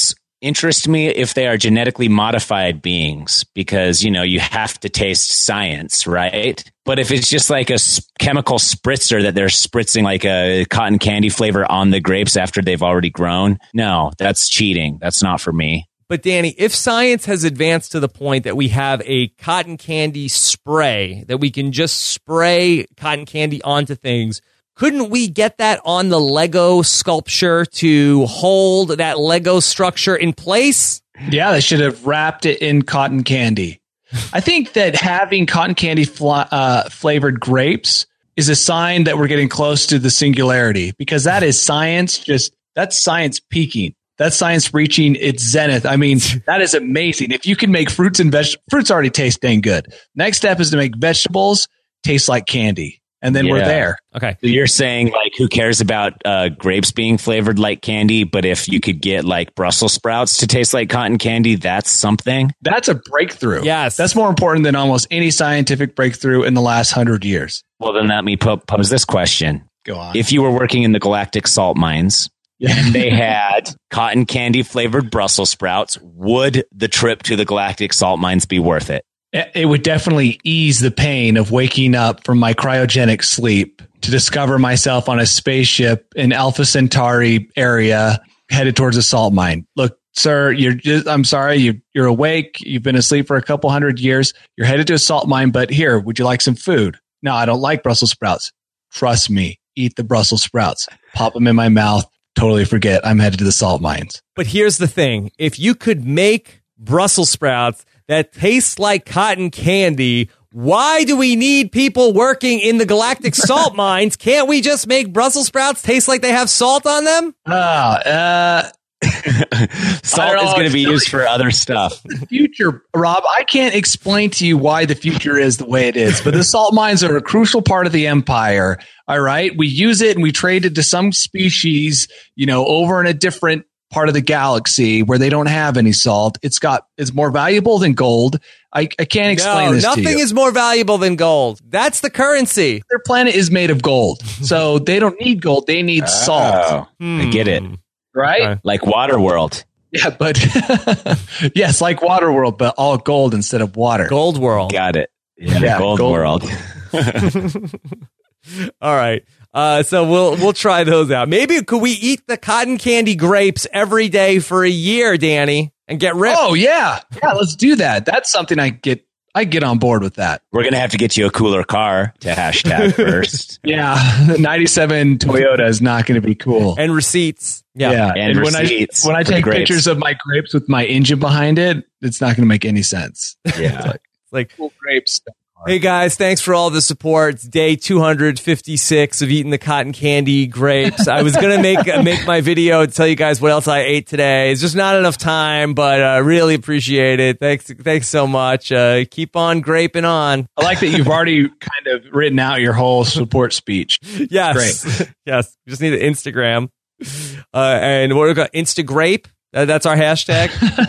[SPEAKER 4] interest me if they are genetically modified beings, because, you know, you have to taste science, right? But if it's just like a chemical spritzer that they're spritzing like a cotton candy flavor on the grapes after they've already grown, no, that's cheating. That's not for me.
[SPEAKER 2] But Danny, if science has advanced to the point that we have a cotton candy spray, that we can just spray cotton candy onto things, couldn't we get that on the Lego sculpture to hold that Lego structure in place?
[SPEAKER 5] Yeah, they should have wrapped it in cotton candy. I think that having cotton candy flavored grapes is a sign that we're getting close to the singularity, because that is science. That's science peaking. That's science reaching its zenith. I mean, that is amazing. If you can make fruits and vegetables, fruits already taste dang good. Next step is to make vegetables taste like candy. And then we're there.
[SPEAKER 2] Okay.
[SPEAKER 4] So you're saying, like, who cares about grapes being flavored like candy? But if you could get like Brussels sprouts to taste like cotton candy, that's something.
[SPEAKER 5] That's a breakthrough.
[SPEAKER 2] Yes.
[SPEAKER 5] That's more important than almost any scientific breakthrough in the last 100 years.
[SPEAKER 4] Well, then let me pose this question.
[SPEAKER 5] Go on.
[SPEAKER 4] If you were working in the galactic salt mines and they had cotton candy flavored Brussels sprouts, would the trip to the galactic salt mines be worth it?
[SPEAKER 5] It would definitely ease the pain of waking up from my cryogenic sleep to discover myself on a spaceship in Alpha Centauri area headed towards a salt mine. Look, sir, I'm sorry, you're awake. You've been asleep for a couple 100 years. You're headed to a salt mine, but here, would you like some food? No, I don't like Brussels sprouts. Trust me, eat the Brussels sprouts. Pop them in my mouth. Totally forget I'm headed to the salt mines.
[SPEAKER 2] But here's the thing. If you could make Brussels sprouts that tastes like cotton candy, why do we need people working in the galactic salt mines? Can't we just make Brussels sprouts taste like they have salt on them?
[SPEAKER 4] Salt is going to be used for other stuff.
[SPEAKER 5] The future, Rob, I can't explain to you why the future is the way it is, but the salt mines are a crucial part of the empire. All right. We use it and we trade it to some species, you know, over in a different part of the galaxy where they don't have any salt. It's more valuable than gold. I can't explain this to you.
[SPEAKER 2] Nothing is more valuable than gold. That's the currency.
[SPEAKER 5] Their planet is made of gold. So they don't need gold. They need salt.
[SPEAKER 4] I get it.
[SPEAKER 5] Right?
[SPEAKER 4] Like Waterworld.
[SPEAKER 5] Yeah, but yes, like Waterworld, but all gold instead of water.
[SPEAKER 2] Gold World.
[SPEAKER 4] Got it. Yeah, Gold World.
[SPEAKER 2] All right. So we'll try those out. Maybe could we eat the cotton candy grapes every day for a year, Danny, and get ripped?
[SPEAKER 5] Oh yeah, let's do that. That's something I get on board with that.
[SPEAKER 4] We're gonna have to get you a cooler car to hashtag first.
[SPEAKER 5] Yeah, the '97 Toyota is not going to be cool.
[SPEAKER 2] And receipts. Yeah.
[SPEAKER 4] And receipts
[SPEAKER 5] when I take pictures of my grapes with my engine behind it, it's not going to make any sense.
[SPEAKER 4] Yeah,
[SPEAKER 5] it's like cool grapes.
[SPEAKER 2] Hey guys, thanks for all the support. It's day 256 of eating the cotton candy grapes. I was going to make my video to tell you guys what else I ate today. It's just not enough time, but I really appreciate it. Thanks so much. Keep on graping on.
[SPEAKER 5] I like that you've already kind of written out your whole support speech.
[SPEAKER 2] Yes.
[SPEAKER 5] Great.
[SPEAKER 2] Yes. We just need an Instagram. And what do we got? Instagrape? That's our hashtag?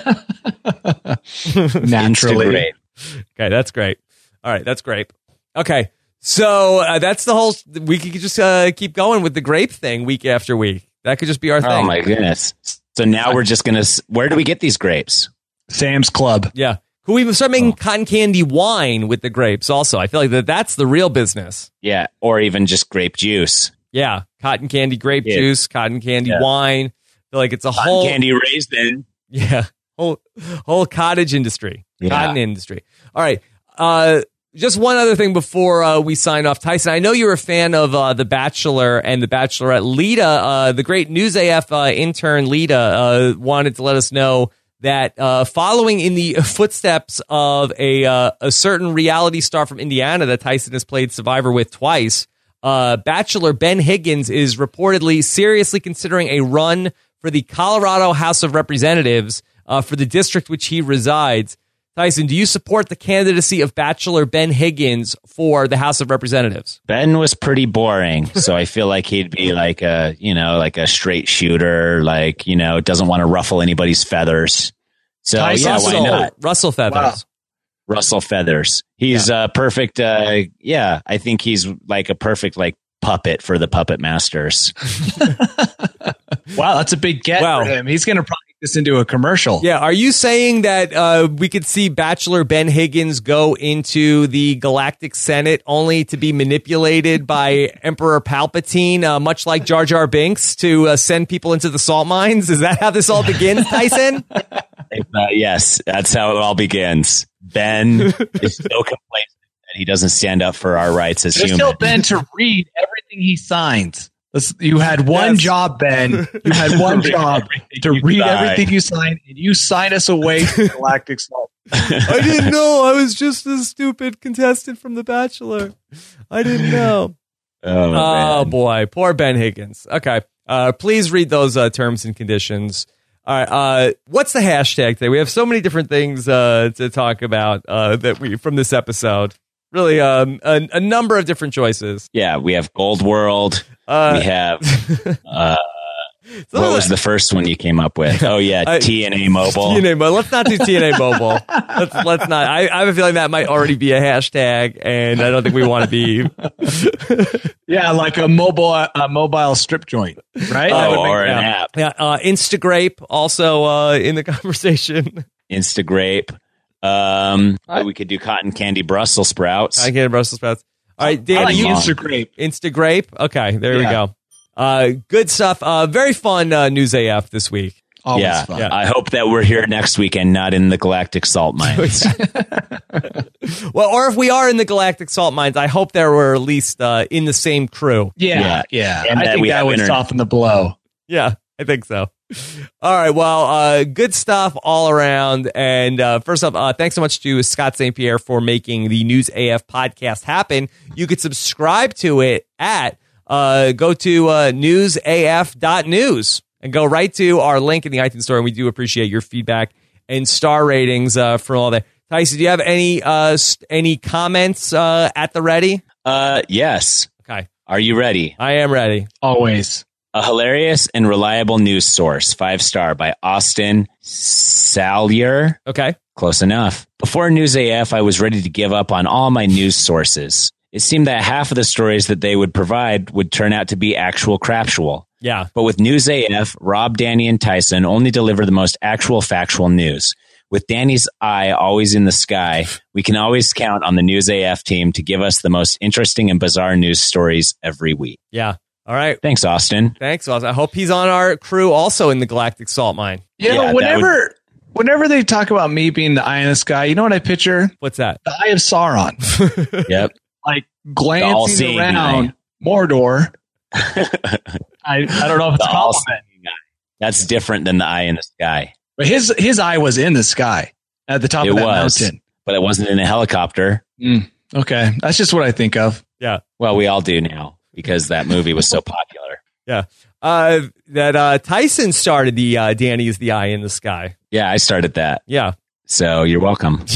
[SPEAKER 5] Naturally.
[SPEAKER 4] Instagrape.
[SPEAKER 2] Okay, that's great. All right, that's great. Okay, so that's the whole. We could just keep going with the grape thing week after week. That could just be our thing.
[SPEAKER 4] Oh my goodness! So now we're just gonna. Where do we get these grapes?
[SPEAKER 5] Sam's Club.
[SPEAKER 2] Yeah, could we start making cotton candy wine with the grapes? Also, I feel like that's the real business.
[SPEAKER 4] Yeah, or even just grape juice.
[SPEAKER 2] Yeah, cotton candy grape juice, cotton candy wine. I feel like it's a
[SPEAKER 4] cotton
[SPEAKER 2] whole
[SPEAKER 4] candy raisin.
[SPEAKER 2] Yeah, whole cottage industry, cotton industry. All right. Just one other thing before we sign off. Tyson, I know you're a fan of The Bachelor and The Bachelorette. Lita, the great News AF intern Lita, wanted to let us know that following in the footsteps of a certain reality star from Indiana that Tyson has played Survivor with twice, Bachelor Ben Higgins is reportedly seriously considering a run for the Colorado House of Representatives for the district which he resides. Tyson, do you support the candidacy of Bachelor Ben Higgins for the House of Representatives?
[SPEAKER 4] Ben was pretty boring, so I feel like he'd be like a straight shooter, doesn't want to ruffle anybody's feathers. So why not?
[SPEAKER 2] Russell Feathers.
[SPEAKER 4] Wow. Russell Feathers. He's perfect. I think he's like a perfect puppet for the puppet masters.
[SPEAKER 5] Wow, that's a big get for him. He's going to probably this into a commercial.
[SPEAKER 2] Yeah, are you saying that we could see Bachelor Ben Higgins go into the Galactic Senate only to be manipulated by Emperor Palpatine, much like Jar Jar Binks, to send people into the salt mines? Is that how this all begins, Tyson?
[SPEAKER 4] Yes, that's how it all begins. Ben is so complacent that he doesn't stand up for our rights as humans.
[SPEAKER 5] Tell Ben to read everything he signs. You had one job, Ben. You had one job to read everything you signed, and you signed us away from Galactic Salt.
[SPEAKER 2] I didn't know. I was just a stupid contestant from The Bachelor. I didn't know. Oh boy. Poor Ben Higgins. Okay. Please read those terms and conditions. All right. What's the hashtag today? We have so many different things to talk about from this episode. Really, a number of different choices.
[SPEAKER 4] Yeah, we have Gold World. We have what was the first one you came up with? Oh yeah, TNA Mobile.
[SPEAKER 2] TNA Mobile. Let's not do TNA Mobile. Let's not. I have a feeling that might already be a hashtag, and I don't think we want to be.
[SPEAKER 5] Yeah, like a mobile strip joint, right?
[SPEAKER 4] Or an app.
[SPEAKER 2] Yeah, Instagrape also in the conversation.
[SPEAKER 4] Instagrape. We could do cotton candy Brussels sprouts.
[SPEAKER 2] Cotton candy Brussels sprouts. All right, Dan,
[SPEAKER 5] Instagrape.
[SPEAKER 2] Instagrape. Okay, there we go. Good stuff. Very fun News AF this week.
[SPEAKER 5] Always fun.
[SPEAKER 4] Yeah. I hope that we're here next week and not in the Galactic Salt Mines.
[SPEAKER 2] Well, or if we are in the Galactic Salt Mines, I hope that we're at least in the same crew.
[SPEAKER 5] Yeah.
[SPEAKER 4] And
[SPEAKER 5] I think that would soften the blow.
[SPEAKER 2] Yeah, I think so. All right. Well, good stuff all around. And first up, thanks so much to Scott St. Pierre for making the News AF podcast happen. You could subscribe to it at go to newsaf.news and go right to our link in the iTunes store. And we do appreciate your feedback and star ratings for all that. Tyson, do you have any comments at the ready?
[SPEAKER 4] Yes.
[SPEAKER 2] Okay.
[SPEAKER 4] Are you ready?
[SPEAKER 2] I am ready.
[SPEAKER 5] Always.
[SPEAKER 4] A hilarious and reliable news source, 5-star by Austin Salyer.
[SPEAKER 2] Okay.
[SPEAKER 4] Close enough. Before News AF, I was ready to give up on all my news sources. It seemed that half of the stories that they would provide would turn out to be actual craptual.
[SPEAKER 2] Yeah.
[SPEAKER 4] But with News AF, Rob, Danny, and Tyson only deliver the most actual factual news. With Danny's eye always in the sky, we can always count on the News AF team to give us the most interesting and bizarre news stories every week.
[SPEAKER 2] Yeah. All right.
[SPEAKER 4] Thanks, Austin.
[SPEAKER 2] Thanks, Austin. I hope he's on our crew also in the Galactic Salt Mine.
[SPEAKER 5] Whenever they talk about me being the eye in the sky, you know what I picture?
[SPEAKER 2] What's that?
[SPEAKER 5] The Eye of Sauron.
[SPEAKER 4] Yep.
[SPEAKER 5] Like glancing around Mordor. I don't know if it's a compliment.
[SPEAKER 4] That's different than the eye in the sky.
[SPEAKER 5] But his eye was in the sky at the top of that mountain.
[SPEAKER 4] But it wasn't in a helicopter.
[SPEAKER 5] Okay. That's just what I think of.
[SPEAKER 2] Yeah.
[SPEAKER 4] Well, we all do now because that movie was so popular.
[SPEAKER 2] Yeah. That Tyson started the Danny is the eye in the sky.
[SPEAKER 4] Yeah, I started that.
[SPEAKER 2] Yeah.
[SPEAKER 4] So you're welcome.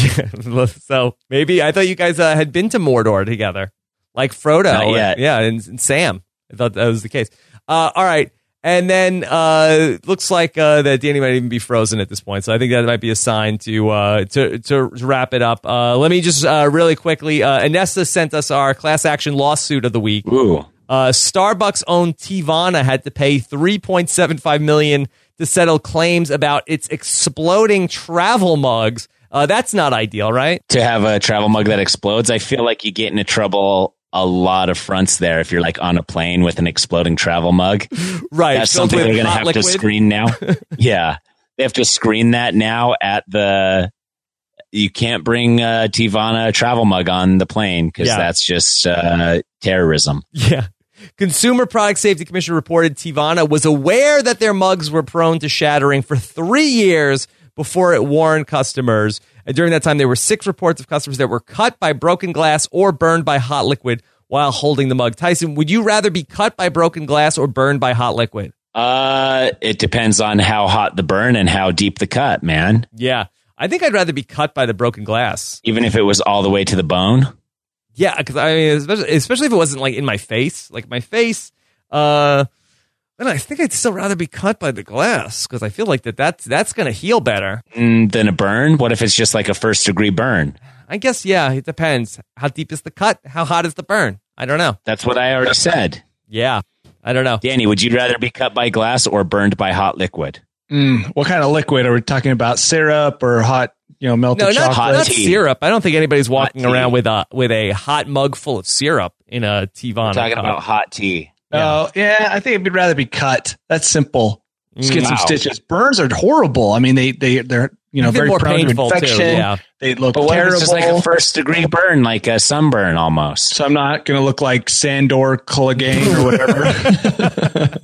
[SPEAKER 2] So maybe I thought you guys had been to Mordor together, like Frodo.
[SPEAKER 4] Not yet.
[SPEAKER 2] And Sam. I thought that was the case. All right. And then looks like that Danny might even be frozen at this point. So I think that might be a sign to wrap it up. Let me just really quickly. Anessa sent us our class action lawsuit of the week.
[SPEAKER 4] Ooh.
[SPEAKER 2] Starbucks owned Teavana had to pay $3.75 million to settle claims about its exploding travel mugs. That's not ideal, right?
[SPEAKER 4] To have a travel mug that explodes, I feel like you get into trouble a lot of fronts there if you're like on a plane with an exploding travel mug.
[SPEAKER 2] Right.
[SPEAKER 4] That's something they're going to have to screen now. Yeah. They have to screen that now at the... You can't bring Teavana travel mug on the plane because that's just terrorism.
[SPEAKER 2] Yeah. Consumer Product Safety Commission reported Teavana was aware that their mugs were prone to shattering for 3 years before it warned customers. And during that time, there were 6 reports of customers that were cut by broken glass or burned by hot liquid while holding the mug. Tyson, would you rather be cut by broken glass or burned by hot liquid?
[SPEAKER 4] It depends on how hot the burn and how deep the cut, man.
[SPEAKER 2] Yeah. I think I'd rather be cut by the broken glass.
[SPEAKER 4] Even if it was all the way to the bone?
[SPEAKER 2] Yeah, because I mean, especially if it wasn't like in my face. Like my face, then I think I'd still rather be cut by the glass because I feel like that's going to heal better.
[SPEAKER 4] Than a burn? What if it's just like a first-degree burn?
[SPEAKER 2] I guess, yeah, it depends. How deep is the cut? How hot is the burn? I don't know.
[SPEAKER 4] That's what I already said.
[SPEAKER 2] Yeah, I don't know.
[SPEAKER 4] Danny, would you rather be cut by glass or burned by hot liquid?
[SPEAKER 5] What kind of liquid are we talking about? Syrup or hot, melted
[SPEAKER 2] No,
[SPEAKER 5] chocolate?
[SPEAKER 2] not syrup. I don't think anybody's walking
[SPEAKER 4] Hot tea.
[SPEAKER 2] around with a hot mug full of syrup in a Teavana.
[SPEAKER 4] Talking
[SPEAKER 2] cup.
[SPEAKER 4] about hot tea.
[SPEAKER 5] Oh, yeah. I think it'd rather be cut. That's simple. Just get some
[SPEAKER 4] Wow.
[SPEAKER 5] stitches. Burns are horrible. I mean, they're
[SPEAKER 2] A bit
[SPEAKER 5] very
[SPEAKER 2] more
[SPEAKER 5] prone to
[SPEAKER 2] painful, too,
[SPEAKER 5] infection.
[SPEAKER 2] yeah.
[SPEAKER 5] They look
[SPEAKER 4] But what if
[SPEAKER 5] terrible.
[SPEAKER 4] it's just like a first degree burn, like a sunburn almost?
[SPEAKER 5] So I'm not going to look like Sandor Clegane or whatever.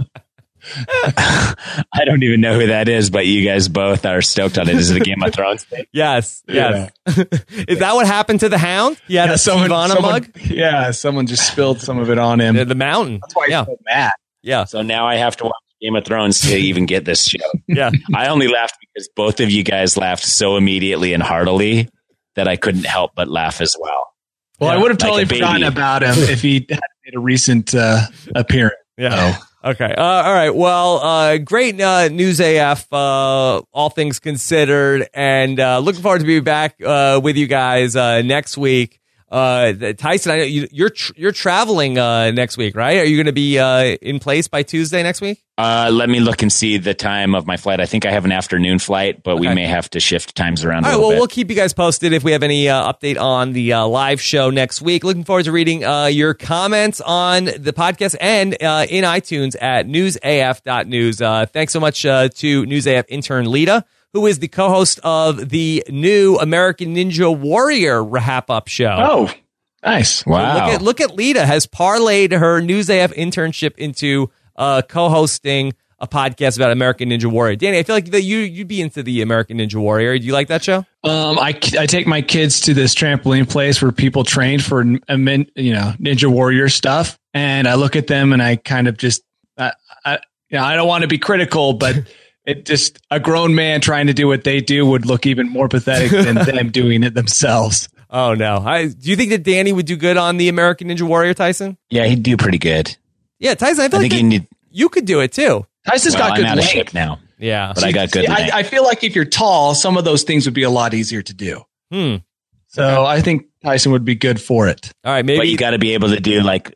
[SPEAKER 4] I don't even know who that is, but you guys both are stoked on it. Is it a Game of Thrones thing?
[SPEAKER 2] Yes. Is that what happened to the Hound? He had a Teavana mug?
[SPEAKER 5] Yeah, someone just spilled some of it on him.
[SPEAKER 2] The mountain.
[SPEAKER 5] That's why he's so mad.
[SPEAKER 2] Yeah.
[SPEAKER 4] So now I have to watch Game of Thrones to even get this show.
[SPEAKER 2] Yeah.
[SPEAKER 4] I only laughed because both of you guys laughed so immediately and heartily that I couldn't help but laugh as well.
[SPEAKER 5] Well, I would have
[SPEAKER 4] Like
[SPEAKER 5] totally
[SPEAKER 4] a baby.
[SPEAKER 5] forgotten about him if he had made a recent appearance.
[SPEAKER 2] Yeah. Okay. All right. Well, great news AF, all things considered, and looking forward to being back with you guys next week. Tyson, I know you're traveling next week, right? Are you going to be in place by Tuesday next week?
[SPEAKER 4] Let me look and see the time of my flight. I think I have an afternoon flight, but we may have to shift times around
[SPEAKER 2] All
[SPEAKER 4] a
[SPEAKER 2] right,
[SPEAKER 4] little
[SPEAKER 2] well,
[SPEAKER 4] bit.
[SPEAKER 2] we'll keep you guys posted if we have any update on the live show next week. Looking forward to reading your comments on the podcast and in iTunes at newsaf.news. Thanks so much to NewsAF intern Lita, who is the co-host of the new American Ninja Warrior wrap-up show.
[SPEAKER 5] Oh, nice.
[SPEAKER 4] Wow.
[SPEAKER 2] Look at Lita has parlayed her NewsAF internship into co-hosting a podcast about American Ninja Warrior. Danny, I feel like that you'd be into the American Ninja Warrior. Do you like that show?
[SPEAKER 5] I take my kids to this trampoline place where people train for Ninja Warrior stuff, and I look at them and I kind of just I don't want to be critical, but it just a grown man trying to do what they do would look even more pathetic than them doing it themselves.
[SPEAKER 2] Oh no! Do you think that Danny would do good on the American Ninja Warrior, Tyson?
[SPEAKER 4] Yeah, he'd do pretty good.
[SPEAKER 2] Yeah, Tyson, I feel like you could do it too.
[SPEAKER 5] Tyson's got good
[SPEAKER 4] I'm out of shape
[SPEAKER 5] length
[SPEAKER 4] now.
[SPEAKER 2] Yeah,
[SPEAKER 4] but I got good length.
[SPEAKER 5] I feel like if you're tall, some of those things would be a lot easier to do. So I think Tyson would be good for it.
[SPEAKER 2] All right, maybe
[SPEAKER 4] But you got to be able to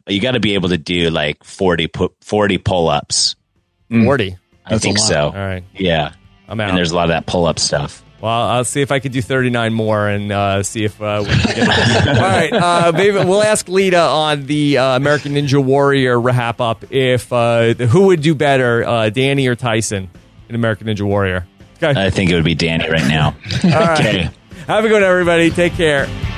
[SPEAKER 4] do like 40 pull-ups.
[SPEAKER 2] 40.
[SPEAKER 4] I think so.
[SPEAKER 2] All right.
[SPEAKER 4] Yeah.
[SPEAKER 2] I'm out.
[SPEAKER 4] And there's a lot of that pull-up stuff.
[SPEAKER 2] Well, I'll see if I could do 39 more and see if we can get it. All right. Maybe we'll ask Lita on the American Ninja Warrior wrap up if who would do better, Danny or Tyson in American Ninja Warrior. Okay.
[SPEAKER 4] I think it would be Danny right now.
[SPEAKER 2] All right.
[SPEAKER 4] Okay.
[SPEAKER 2] Have a good one, everybody. Take care.